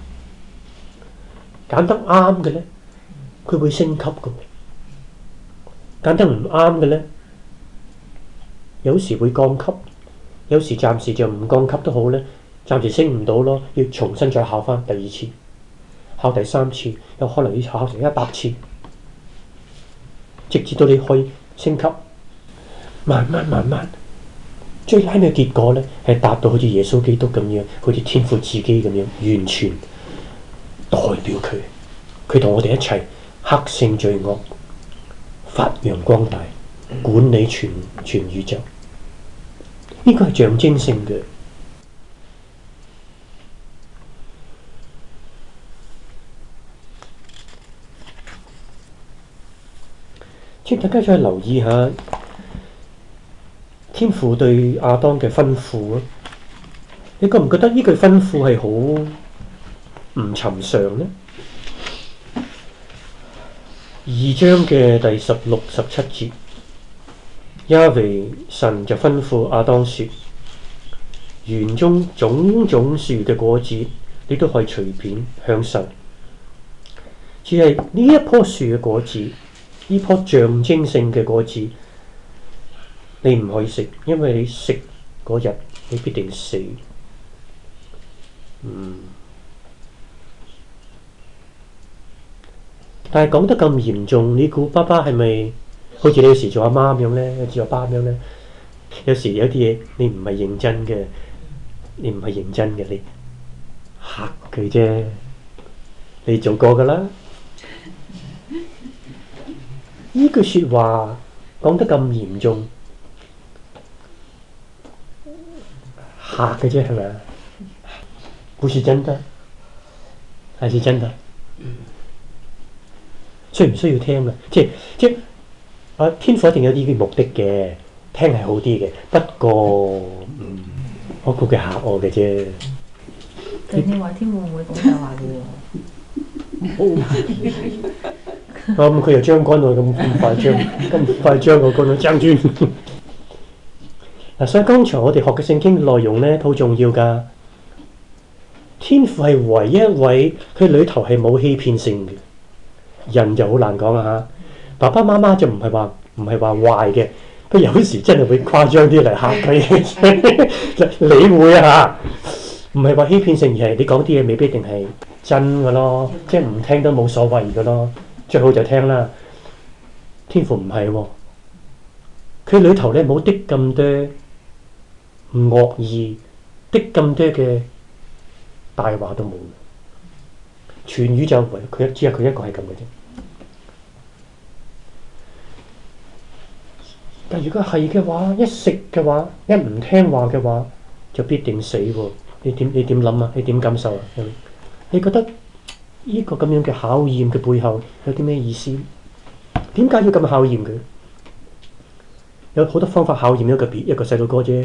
揀得啱嘅咧，佢會升級嘅；揀得唔啱嘅咧，有時會降級，有時暫時就唔降級都好咧，暫時升唔到咯，要重新再考翻第二次。考第三次，有可能要考成一百次，直至到你可以升級，慢慢慢慢，最拉尾嘅結果咧，係達到好似耶穌基督咁樣，好似天父自己咁樣，完全代表佢，佢同我哋一齊克勝罪惡，發揚光大，管理全全宇宙。呢個係象徵性嘅。請大家再留意下天父對亞當嘅吩咐啊！你覺唔覺得呢句吩咐係好唔尋常呢？二章嘅第十六、十七節，亞維神就吩咐亞當說：園中種種樹嘅果子，你都可以隨便享受，只係呢一棵樹嘅果子。呢棵象徵性嘅果子，你唔可以食，因為你食嗰日你必定死。嗯，但係講得咁嚴重，你估爸爸係咪好似你有時做阿媽咁樣咧，做阿爸咁樣咧？有時有啲嘢你唔係認真嘅，你唔係認真嘅，你嚇佢啫。你做過㗎啦。呢句説話講得咁嚴重，嚇嘅啫係咪啊？不是真的，還是真的？需唔需要聽啊？即係即係啊！天父一定有啲嘅目的嘅，聽係好啲嘅。不過，嗯，我估佢嚇我嘅啫。 但你話天父唔會講大話嘅喎。 咁佢、嗯、又將軍喎，咁咁快將咁快將個軍爭專。嗱， 嗱，所以剛才我哋學嘅聖經內容咧好重要㗎。天父係唯一一位，佢裏頭係冇欺騙性嘅。人就好難講啊嚇。爸爸媽媽就唔係話唔係話壞嘅，佢有時真係會誇張啲嚟嚇佢。你會啊嚇，唔係話欺騙性，而係你講啲嘢未必一定係真嘅咯，即係唔聽都冇所謂嘅咯，最好就聽啦。天父唔係喎，佢裏頭咧冇啲咁多惡意，啲咁多嘅大話都冇，全宇宙佢只係佢一個係咁嘅啫。但如果係嘅話，一食嘅話，一唔聽話嘅話，就必定死喎。你點你點諗啊？你點感受啊？你覺得呢個咁樣嘅考驗嘅背後有啲咩意思？點解要咁考驗佢？有好多方法考驗一個別一個細路哥啫。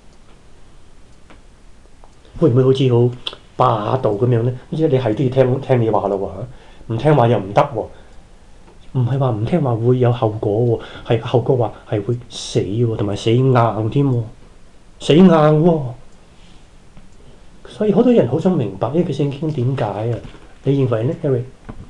會唔會好似好霸道咁樣咧？好似你係都要聽聽你話咯喎，唔聽話又唔得喎。唔係話唔聽話會有後果喎，係後果話係會死喎，同埋死硬添喎，死硬喎。所以好多人好想明白呢個聖經點解啊？你認為咧 ，Harry？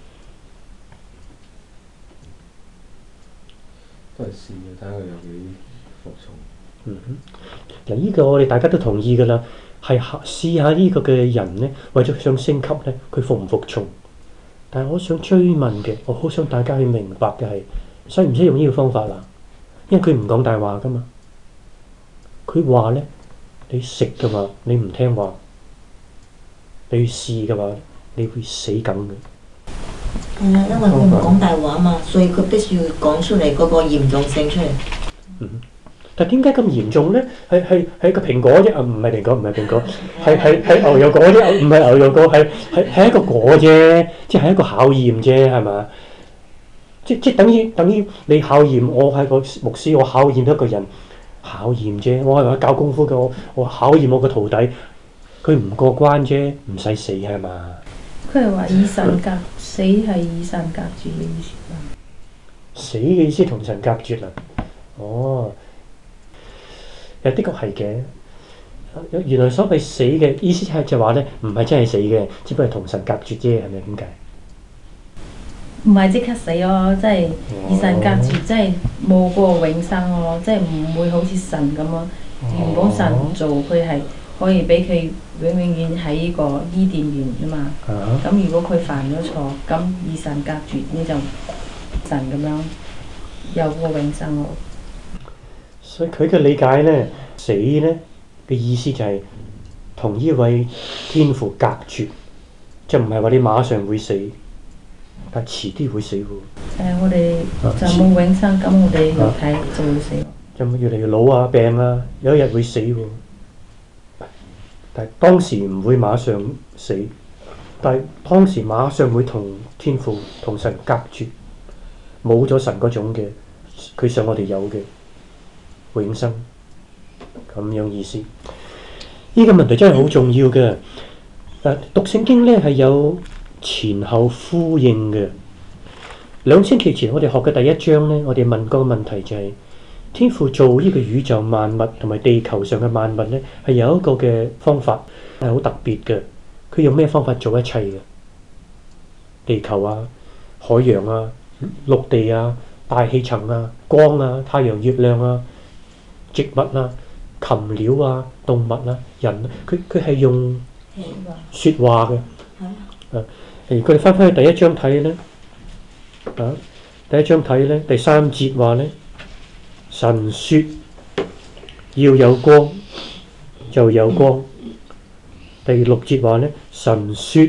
都係試嘅，睇下佢有幾服從。 嗯哼，嗱，呢個我哋大家都同意㗎啦，係試下呢個嘅人咧，為咗想升級咧，佢服唔服從？但係我想追問嘅，我好想大家去明白嘅係，使唔使用呢個方法啦？因為佢唔講大話㗎嘛，佢話咧，你食嘅話，你唔聽話，你去試嘅話，你會死梗嘅。 係啊，因為佢唔講大話嘛，所以佢必須要講出嚟嗰個嚴重性出嚟。 嗯，但點解咁嚴重咧？係係係個蘋果啫，啊唔係蘋果，唔係蘋果，係係係牛油果啫，唔係牛油果，係係係一個果啫，即係一個考驗啫，係嘛？即即等於等於你考驗我係個牧師，我考驗一個人考驗啫，我係話教功夫嘅，我我考驗我個徒弟，佢唔過關啫，唔使死係嘛？ 佢係話以神隔死係以神隔絕嘅意思啊！ 死嘅意思同神隔絕啦。哦，又的確係嘅。原來所謂死嘅意思係就話咧，唔係真係死嘅，只不過係同神隔絕啫，係咪點解？ 唔係即刻死咯，即係以神隔絕，即係冇過永生咯，即係唔會好似神咁咯。原本神做佢係可以俾佢永永遠喺呢個伊甸園啫嘛。咁、uh-huh. 如果佢犯咗錯，咁以神隔絕，你就神咁樣有個永生咯。 所以佢嘅理解咧，死咧嘅意思就係同呢位天父隔絕，就唔係話你馬上會死，但係遲啲會死喎。 誒，我哋就冇永生，咁、啊、我哋肉體就會死。 就越嚟越老啊，病啊，有一日會死喎。但係當時唔會馬上死，但係當時馬上會同天父同神隔絕，冇咗神嗰種嘅佢想我哋有嘅永生，咁樣意思。呢、這個問題真係好重要嘅。誒，讀聖經咧係有前後呼應嘅。兩星期前我哋學嘅第一章咧，我哋問過個問題就係、是。天父做呢個宇宙萬物同埋地球上嘅萬物咧，係有一個嘅方法係好特別嘅。佢用咩方法做一切嘅？地球啊、海洋啊、陸地啊、大氣層啊、光啊、太陽、月亮啊、植物啊、禽鳥啊、動物啊、人啊，佢佢係用説話嘅。啊，如果你翻返去第一章睇咧，啊，第一章睇咧，第三節話咧。神說要有光，就有光。第六節話呢，神說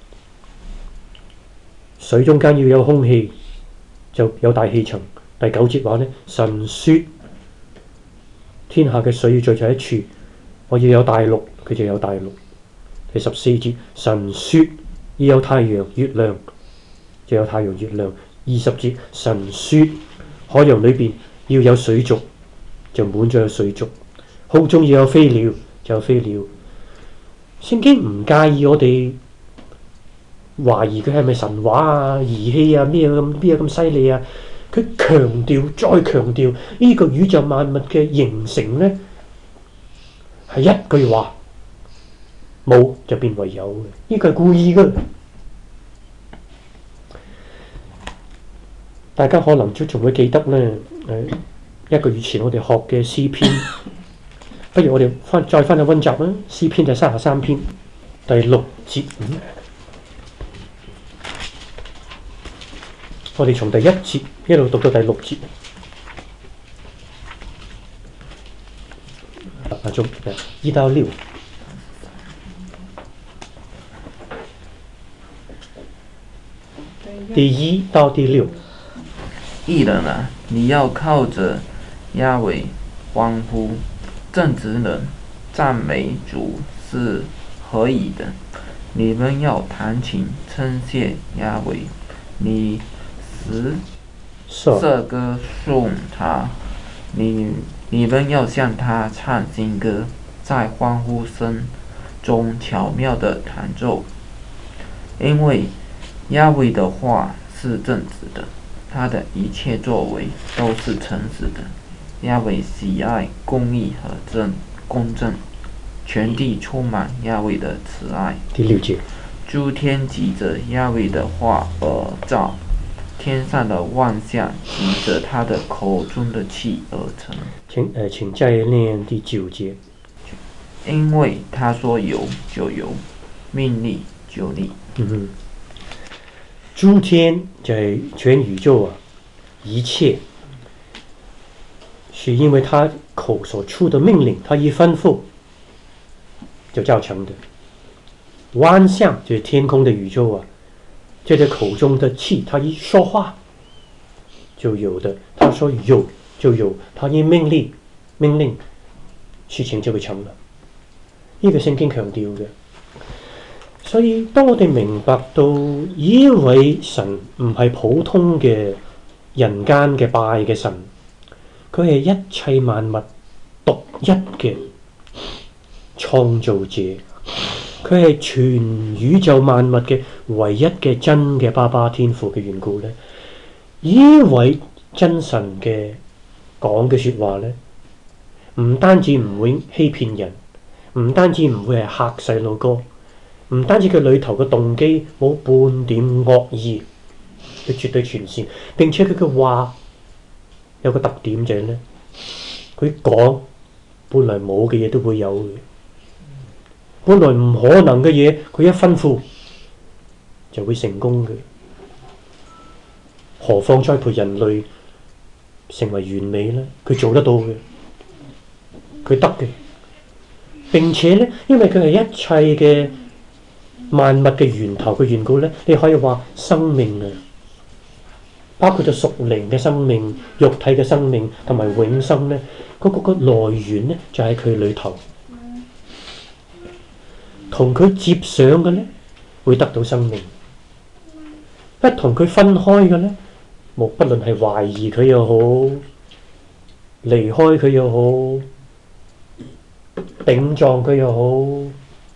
水中間要有空氣，就有大氣層。第九節話呢，神說天下嘅水要聚在一處，我要有大陸，佢就有大陸。第十四節，神說要有太陽、月亮，就有太陽、月亮。二十節，神說海洋裏邊要有水族，就滿咗有水族；空中要有飛鳥，就有飛鳥。聖經唔介意我哋懷疑佢係咪神話啊、儀器啊、咩咁咩咁犀利啊？佢強調再強調呢個宇宙萬物嘅形成呢， 係一句話冇就變為有嘅，呢個係故意嘅。大家可能都仲會記得呢，誒一個月前我哋學嘅詩篇，不如我哋翻再翻去温習啦。詩篇就三十三篇第六節，嗯、我哋從第一節一路讀到第六節。啊，中一到六。第一到第六。 义人啊，你要靠着亚伟欢呼；正直人赞美主是可以的。你们要弹琴称谢亚伟，你时瑟歌颂他。你你们要向他唱新歌，在欢呼声中巧妙地弹奏，因为亚伟的话是正直的。他的一切作为都是诚实的，亚伟喜爱公义和正公正，全地充满亚伟的慈爱。 第六节， 诸天急着亚伟的话而造，天上的万象急着他的口中的气而成。 请呃，请再念第九节。 因为他說有就有，命立就立。 嗯哼。諸天就係全宇宙啊，一切是因為他口所出的命令，他一吩咐就造成的。萬象就是天空的宇宙啊，這個口中的氣，他一說話就有的。他說有就有，他一命令命令，事情就會成了。呢個聖經強調嘅。所以當我哋明白到呢位神唔係普通嘅人間嘅拜嘅神，佢係一切萬物獨一嘅創造者，佢係全宇宙萬物嘅唯一嘅真嘅爸爸天父嘅緣故咧，呢位真神嘅講嘅說話咧，唔單止唔會欺騙人，唔單止唔會係嚇細路哥。唔單止佢裏頭嘅動機冇半點惡意，佢絕對全善。並且佢嘅話有個特點就係咧，佢講本來冇嘅嘢都會有嘅，本來唔可能嘅嘢，佢一吩咐就會成功嘅。何況栽培人類成為完美咧？佢做得到嘅，佢得嘅。並且咧，因為佢係一切嘅萬物嘅源頭嘅緣故咧，你可以話生命啊，包括咗屬靈嘅生命、肉體嘅生命同埋永生咧，嗰、那個個來源咧就喺佢裏頭，同佢接上嘅咧會得到生命，一同佢分開嘅咧，無不論係懷疑佢又好，離開佢又好，頂撞佢又好。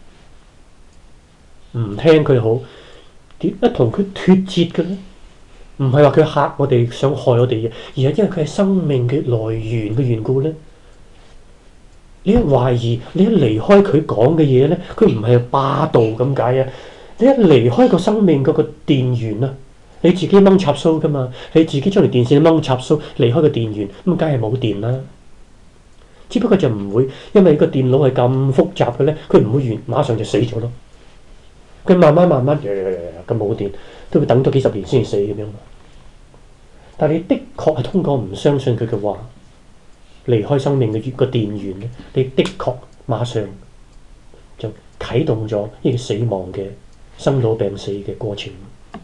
唔聽佢好，點一同佢脫節嘅咧？唔係話佢嚇我哋，想害我哋嘅，而係因為佢係生命嘅來源嘅緣故咧。你一懷疑，你一離開佢講嘅嘢咧，佢唔係霸道咁解啊！你一離開個生命嗰個電源啊，你自己掹插蘇噶嘛，你自己將條電線掹插蘇，離開個電源，咁梗係冇電啦。只不過就唔會，因為個電腦係咁複雜嘅咧，佢唔會完馬上就死咗咯。佢慢慢慢慢咁冇電，都會等多幾十年先至死咁樣。但係你的確係通過唔相信佢嘅話，離開生命嘅個電源咧，你的確馬上就啟動咗呢個死亡嘅生老病死嘅過程。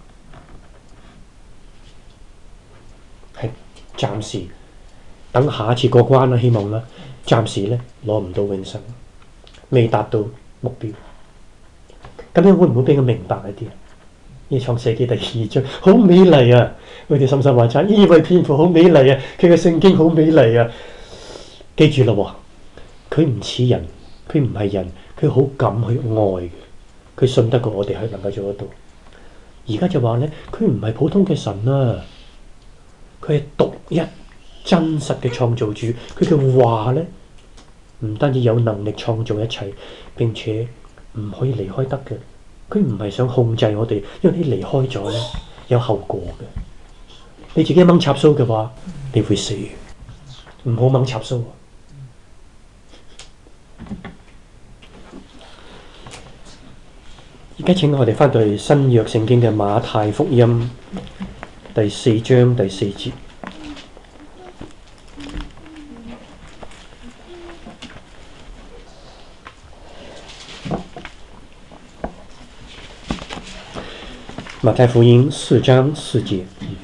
係暫時等下一次過關啦，希望啦，暫時咧攞唔到永生，未達到目標。咁樣會唔會俾佢明白一啲啊？呢創世記第二章好美麗啊！佢哋深深話齋，呢位天父好美麗啊！佢嘅聖經好美麗啊！記住啦，佢唔似人，佢唔係人，佢好敢去愛嘅，佢信得過我哋係能夠做得到。而家就話咧，佢唔係普通嘅神啊，佢係獨一真實嘅創造主，佢嘅話咧唔單止有能力創造一切，並且唔可以離開得嘅。佢唔係想控制我哋，因為你離開咗咧有後果嘅。你自己掹插蘇嘅話，你會死。唔好掹插蘇。而家請我哋翻到去新約聖經嘅馬太福音第四章第四節。馬太福音四章四節，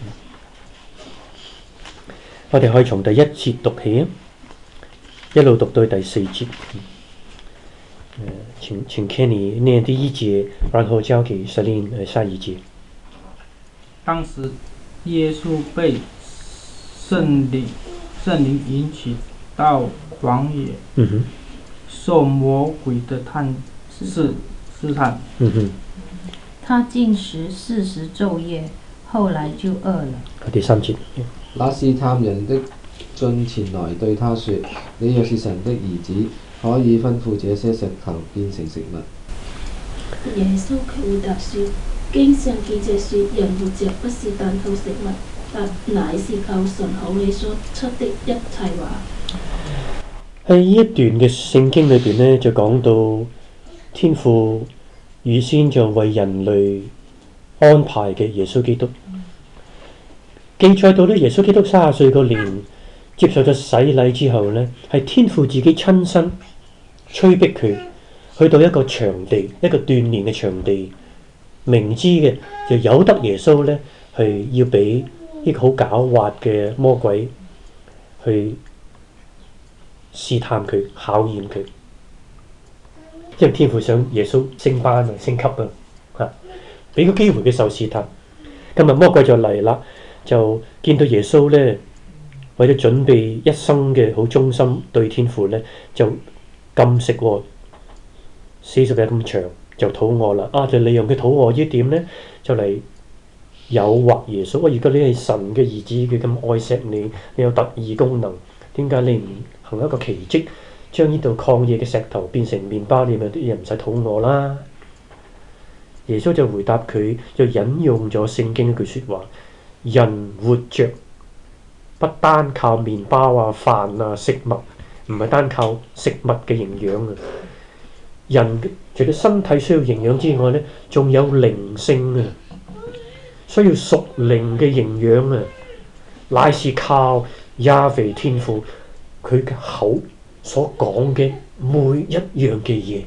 我哋可以從第一節讀起，一路讀到第四節。呃，請請 Kenny 念第一節，然後交給 Celine 呃下一節。 當時耶穌被聖靈聖靈引起到曠野， 嗯哼， 受魔鬼的探試試探。 嗯哼。 他禁食四十晝夜，後來就餓了。 第三節。 那試探人的進前來對他說：你若是神的兒子，可以吩咐這些石頭變成食物。 耶穌卻回答說：經上記着說，人活着不是單靠食物，但乃是靠神口裏所出的一切話。 喺呢一段嘅聖經裏邊呢，就講到天父預先就為人類安排嘅耶穌基督，記載到呢，耶穌基督三十歲嗰年接受咗洗禮之後呢，係天父自己親身催逼佢去到一個場地，一個鍛鍊嘅場地，明知嘅就由得耶穌呢係要俾一個好狡猾嘅魔鬼去試探佢、考驗佢。因為天父想耶穌升班啊、升級啊，嚇俾個機會佢受試探。今日魔鬼就嚟啦，就見到耶穌咧，為咗準備一生嘅好忠心對天父咧，就禁食喎，四十日咁長就肚餓啦。啊，就利用佢肚餓呢點咧，就嚟誘惑耶穌。哇！如果你係神嘅兒子，佢咁愛錫你，你有特異功能，點解你唔行一個奇蹟？將呢度曠野嘅石頭變成麵包，你咪啲人唔使肚餓啦。耶穌就回答佢，就引用咗聖經一句説話：人活着不單靠麵包啊、飯啊、食物，唔係單靠食物嘅營養啊。人除咗身體需要營養之外咧，仲有靈性啊，需要屬靈嘅營養啊，乃是靠亞維天父佢嘅口所講嘅每一樣嘅嘢。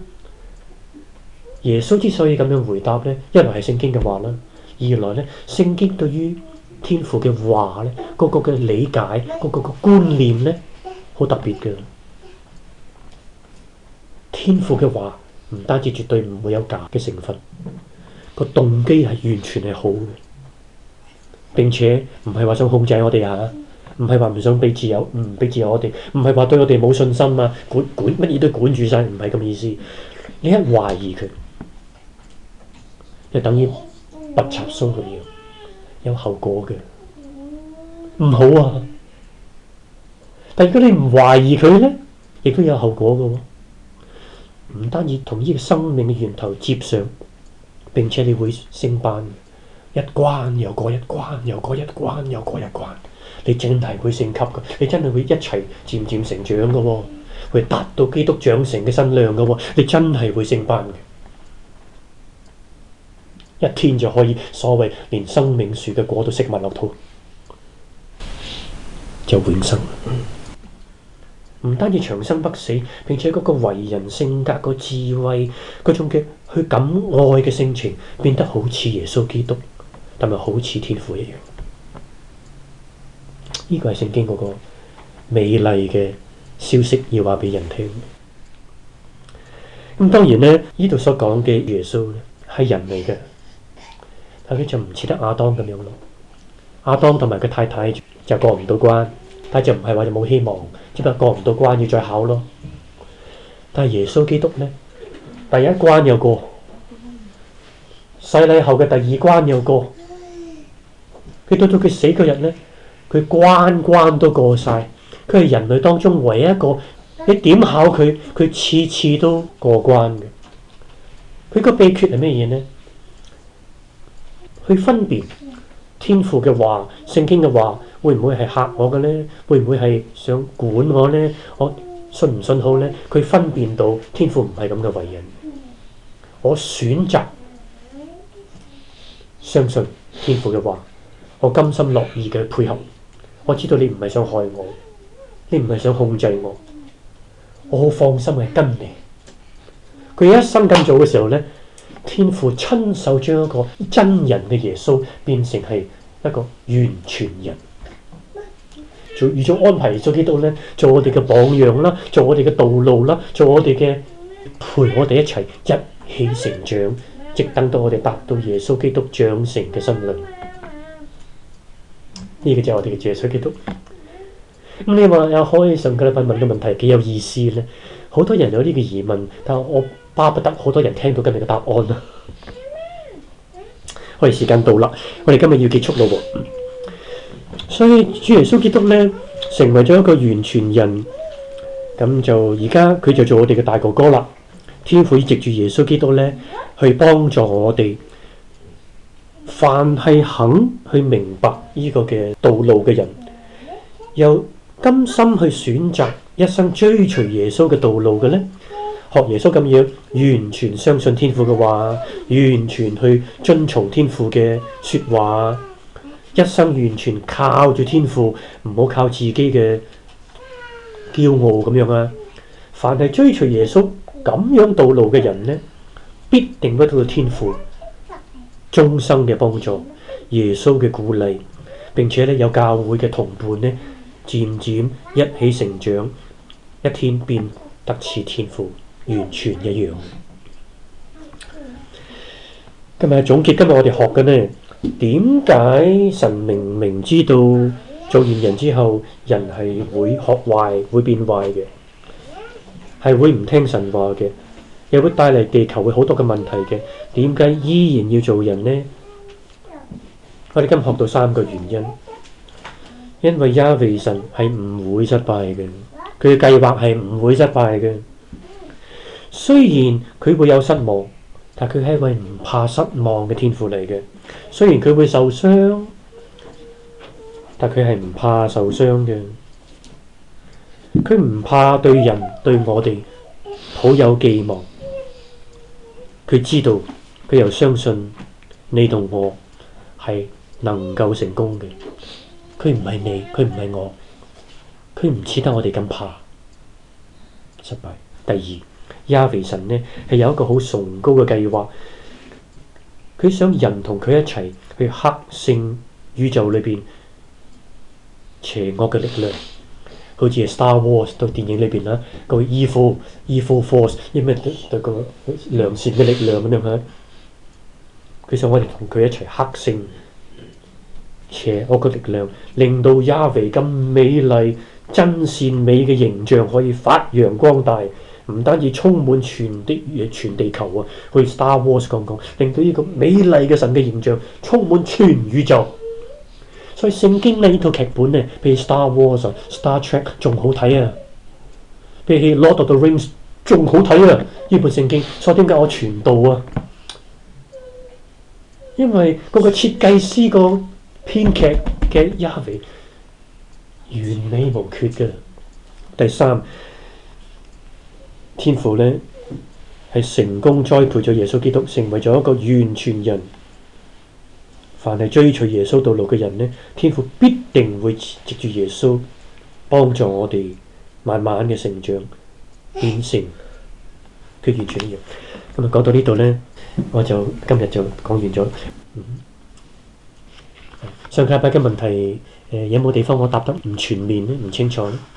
耶穌之所以咁樣回答呢，一來係聖經嘅話啦，二來呢，聖經對於天父嘅話呢，個個嘅理解，個個嘅觀念呢，好特別嘅。天父嘅話唔單止絕對唔會有假嘅成分，個動機係完全係好嘅，並且唔係話想控制我哋嚇。唔係話唔想俾自由，唔俾自由我哋，唔係話對我哋冇信心啊，管管乜嘢都管住晒，唔係咁意思。你一懷疑佢，就等於拔插蘇咁樣，有後果嘅，唔好啊。但如果你唔懷疑佢咧，亦都有後果嘅喎。唔單止同呢個生命嘅源頭接上，並且你會升班，一關又過一關，又過一關，又過一關。你真係會升級嘅，你真係會一齊漸漸成長嘅喎，會達到基督長成嘅身量嘅喎，你真係會升班嘅，一天就可以所謂連生命樹嘅果都食物落肚，就永生。唔單止長生不死，並且嗰個為人性格、個智慧、嗰種嘅去感愛嘅性情，變得好似耶穌基督，同埋好似天父一樣。呢個係聖經嗰個美麗嘅消息，要話俾人聽。咁當然咧，呢度所講嘅耶穌咧係人嚟嘅，但佢就唔似得亞當咁樣咯。亞當同埋佢太太就過唔到關，但係就唔係話就冇希望，只不過過唔到關要再考咯。但係耶穌基督咧，第一關又過，洗禮後嘅第二關又過，佢到到佢死嗰日咧，佢關關都過晒，佢係人類當中唯一一個你點考佢，佢次次都過關嘅。佢個秘訣係咩嘢呢？去分辨天父嘅話、聖經嘅話，會唔會係嚇我嘅呢？會唔會係想管我呢？我信唔信好呢？佢分辨到天父唔係咁嘅為人，我選擇相信天父嘅話，我甘心樂意嘅配合。我知道你唔係想害我，你唔係想控制我，我好放心嘅跟你。佢一生咁做嘅時候呢，天父親手將一個真人嘅耶穌變成係一個完全人，做預早安排耶穌基督呢，做我哋嘅榜樣啦，做我哋嘅道路啦，做我哋嘅陪我哋一齊一起成長，直等到我哋達到耶穌基督長成嘅身量。呢個就係我哋嘅耶穌基督。咁你話有可以上個禮拜問嘅問題幾有意思呢？好多人有呢個疑問，但係我巴不得好多人聽到今日嘅答案啦。我哋時間到啦，我哋今日要結束咯喎。所以主耶穌基督呢，成為咗一個完全人，咁就而家佢就做我哋嘅大哥哥啦。天父藉住耶穌基督呢，去幫助我哋。凡係肯去明白呢個嘅道路嘅人，又甘心去選擇一生追隨耶穌嘅道路嘅呢，學耶穌咁樣完全相信天父嘅話，完全去遵從天父嘅說話，一生完全靠住天父，唔好靠自己嘅驕傲咁樣啊！凡係追隨耶穌咁樣道路嘅人呢，必定得到天父終生嘅幫助，耶穌嘅鼓勵，並且咧有教會嘅同伴咧，漸漸一起成長，一天變得似天父，完全一樣。今日總結，今日我哋學嘅呢，點解神明明知道做完人之後，人係會學壞、會變壞嘅，係會唔聽神話嘅？又會帶嚟地球會好多嘅問題嘅，點解依然要做人呢？我哋今日學到三個原因，因為亞維神係唔會失敗嘅，佢嘅計劃係唔會失敗嘅。雖然佢會有失望，但佢係一位唔怕失望嘅天父嚟嘅。雖然佢會受傷，但佢係唔怕受傷嘅。佢唔怕對人對我哋好有寄望。佢知道，佢又相信你同我係能夠成功嘅。佢唔係你，佢唔係我，佢唔似得我哋咁怕失敗。第二，亞維神呢係有一個好崇高嘅計劃，佢想人同佢一齊去克勝宇宙裏邊邪惡嘅力量。好似係 Star Wars 到電影裏邊啦，個 evil evil force，因為對對個良善嘅力量咁樣嚇，佢想我哋同佢一齊克勝邪惡嘅力量，令到亞維咁美麗真善美嘅形象可以發揚光大，唔單止充滿全地全地球啊，好似 Star Wars 講講，令到呢個美麗嘅神嘅形象充滿全宇宙。所以聖經呢套劇本呢，比 Star Wars、Star Trek 仲好睇啊，比起 Lord of the Rings 仲好睇啊！呢本聖經，所以點解我傳道啊？因為嗰個設計師個編劇嘅亞維完美無缺嘅。第三，天父呢係成功栽培咗耶穌基督，成為咗一個完全人。凡係追隨耶穌道路嘅人呢，天父必定會藉住耶穌幫助我哋慢慢嘅成長，變成佢完全一樣。咁啊，講到呢度呢，我就今日就講完咗。嗯、上個禮拜嘅問題，誒、呃、有冇地方我答得唔全面呢？唔清楚呢？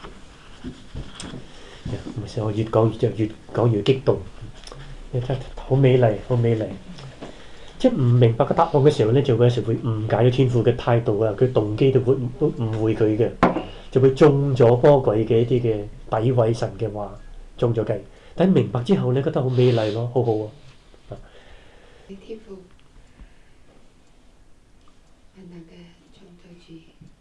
我越講越越講越激動，真係好美麗，好美麗。即係唔明白個答案嘅時候咧，就會有時會誤解咗天父嘅態度啊，佢動機都會都誤會佢嘅，就會中咗魔鬼嘅一啲嘅詆毀神嘅話，中咗計。但係明白之後咧，覺得好美麗咯，好好啊！ 天父萬能嘅創造主。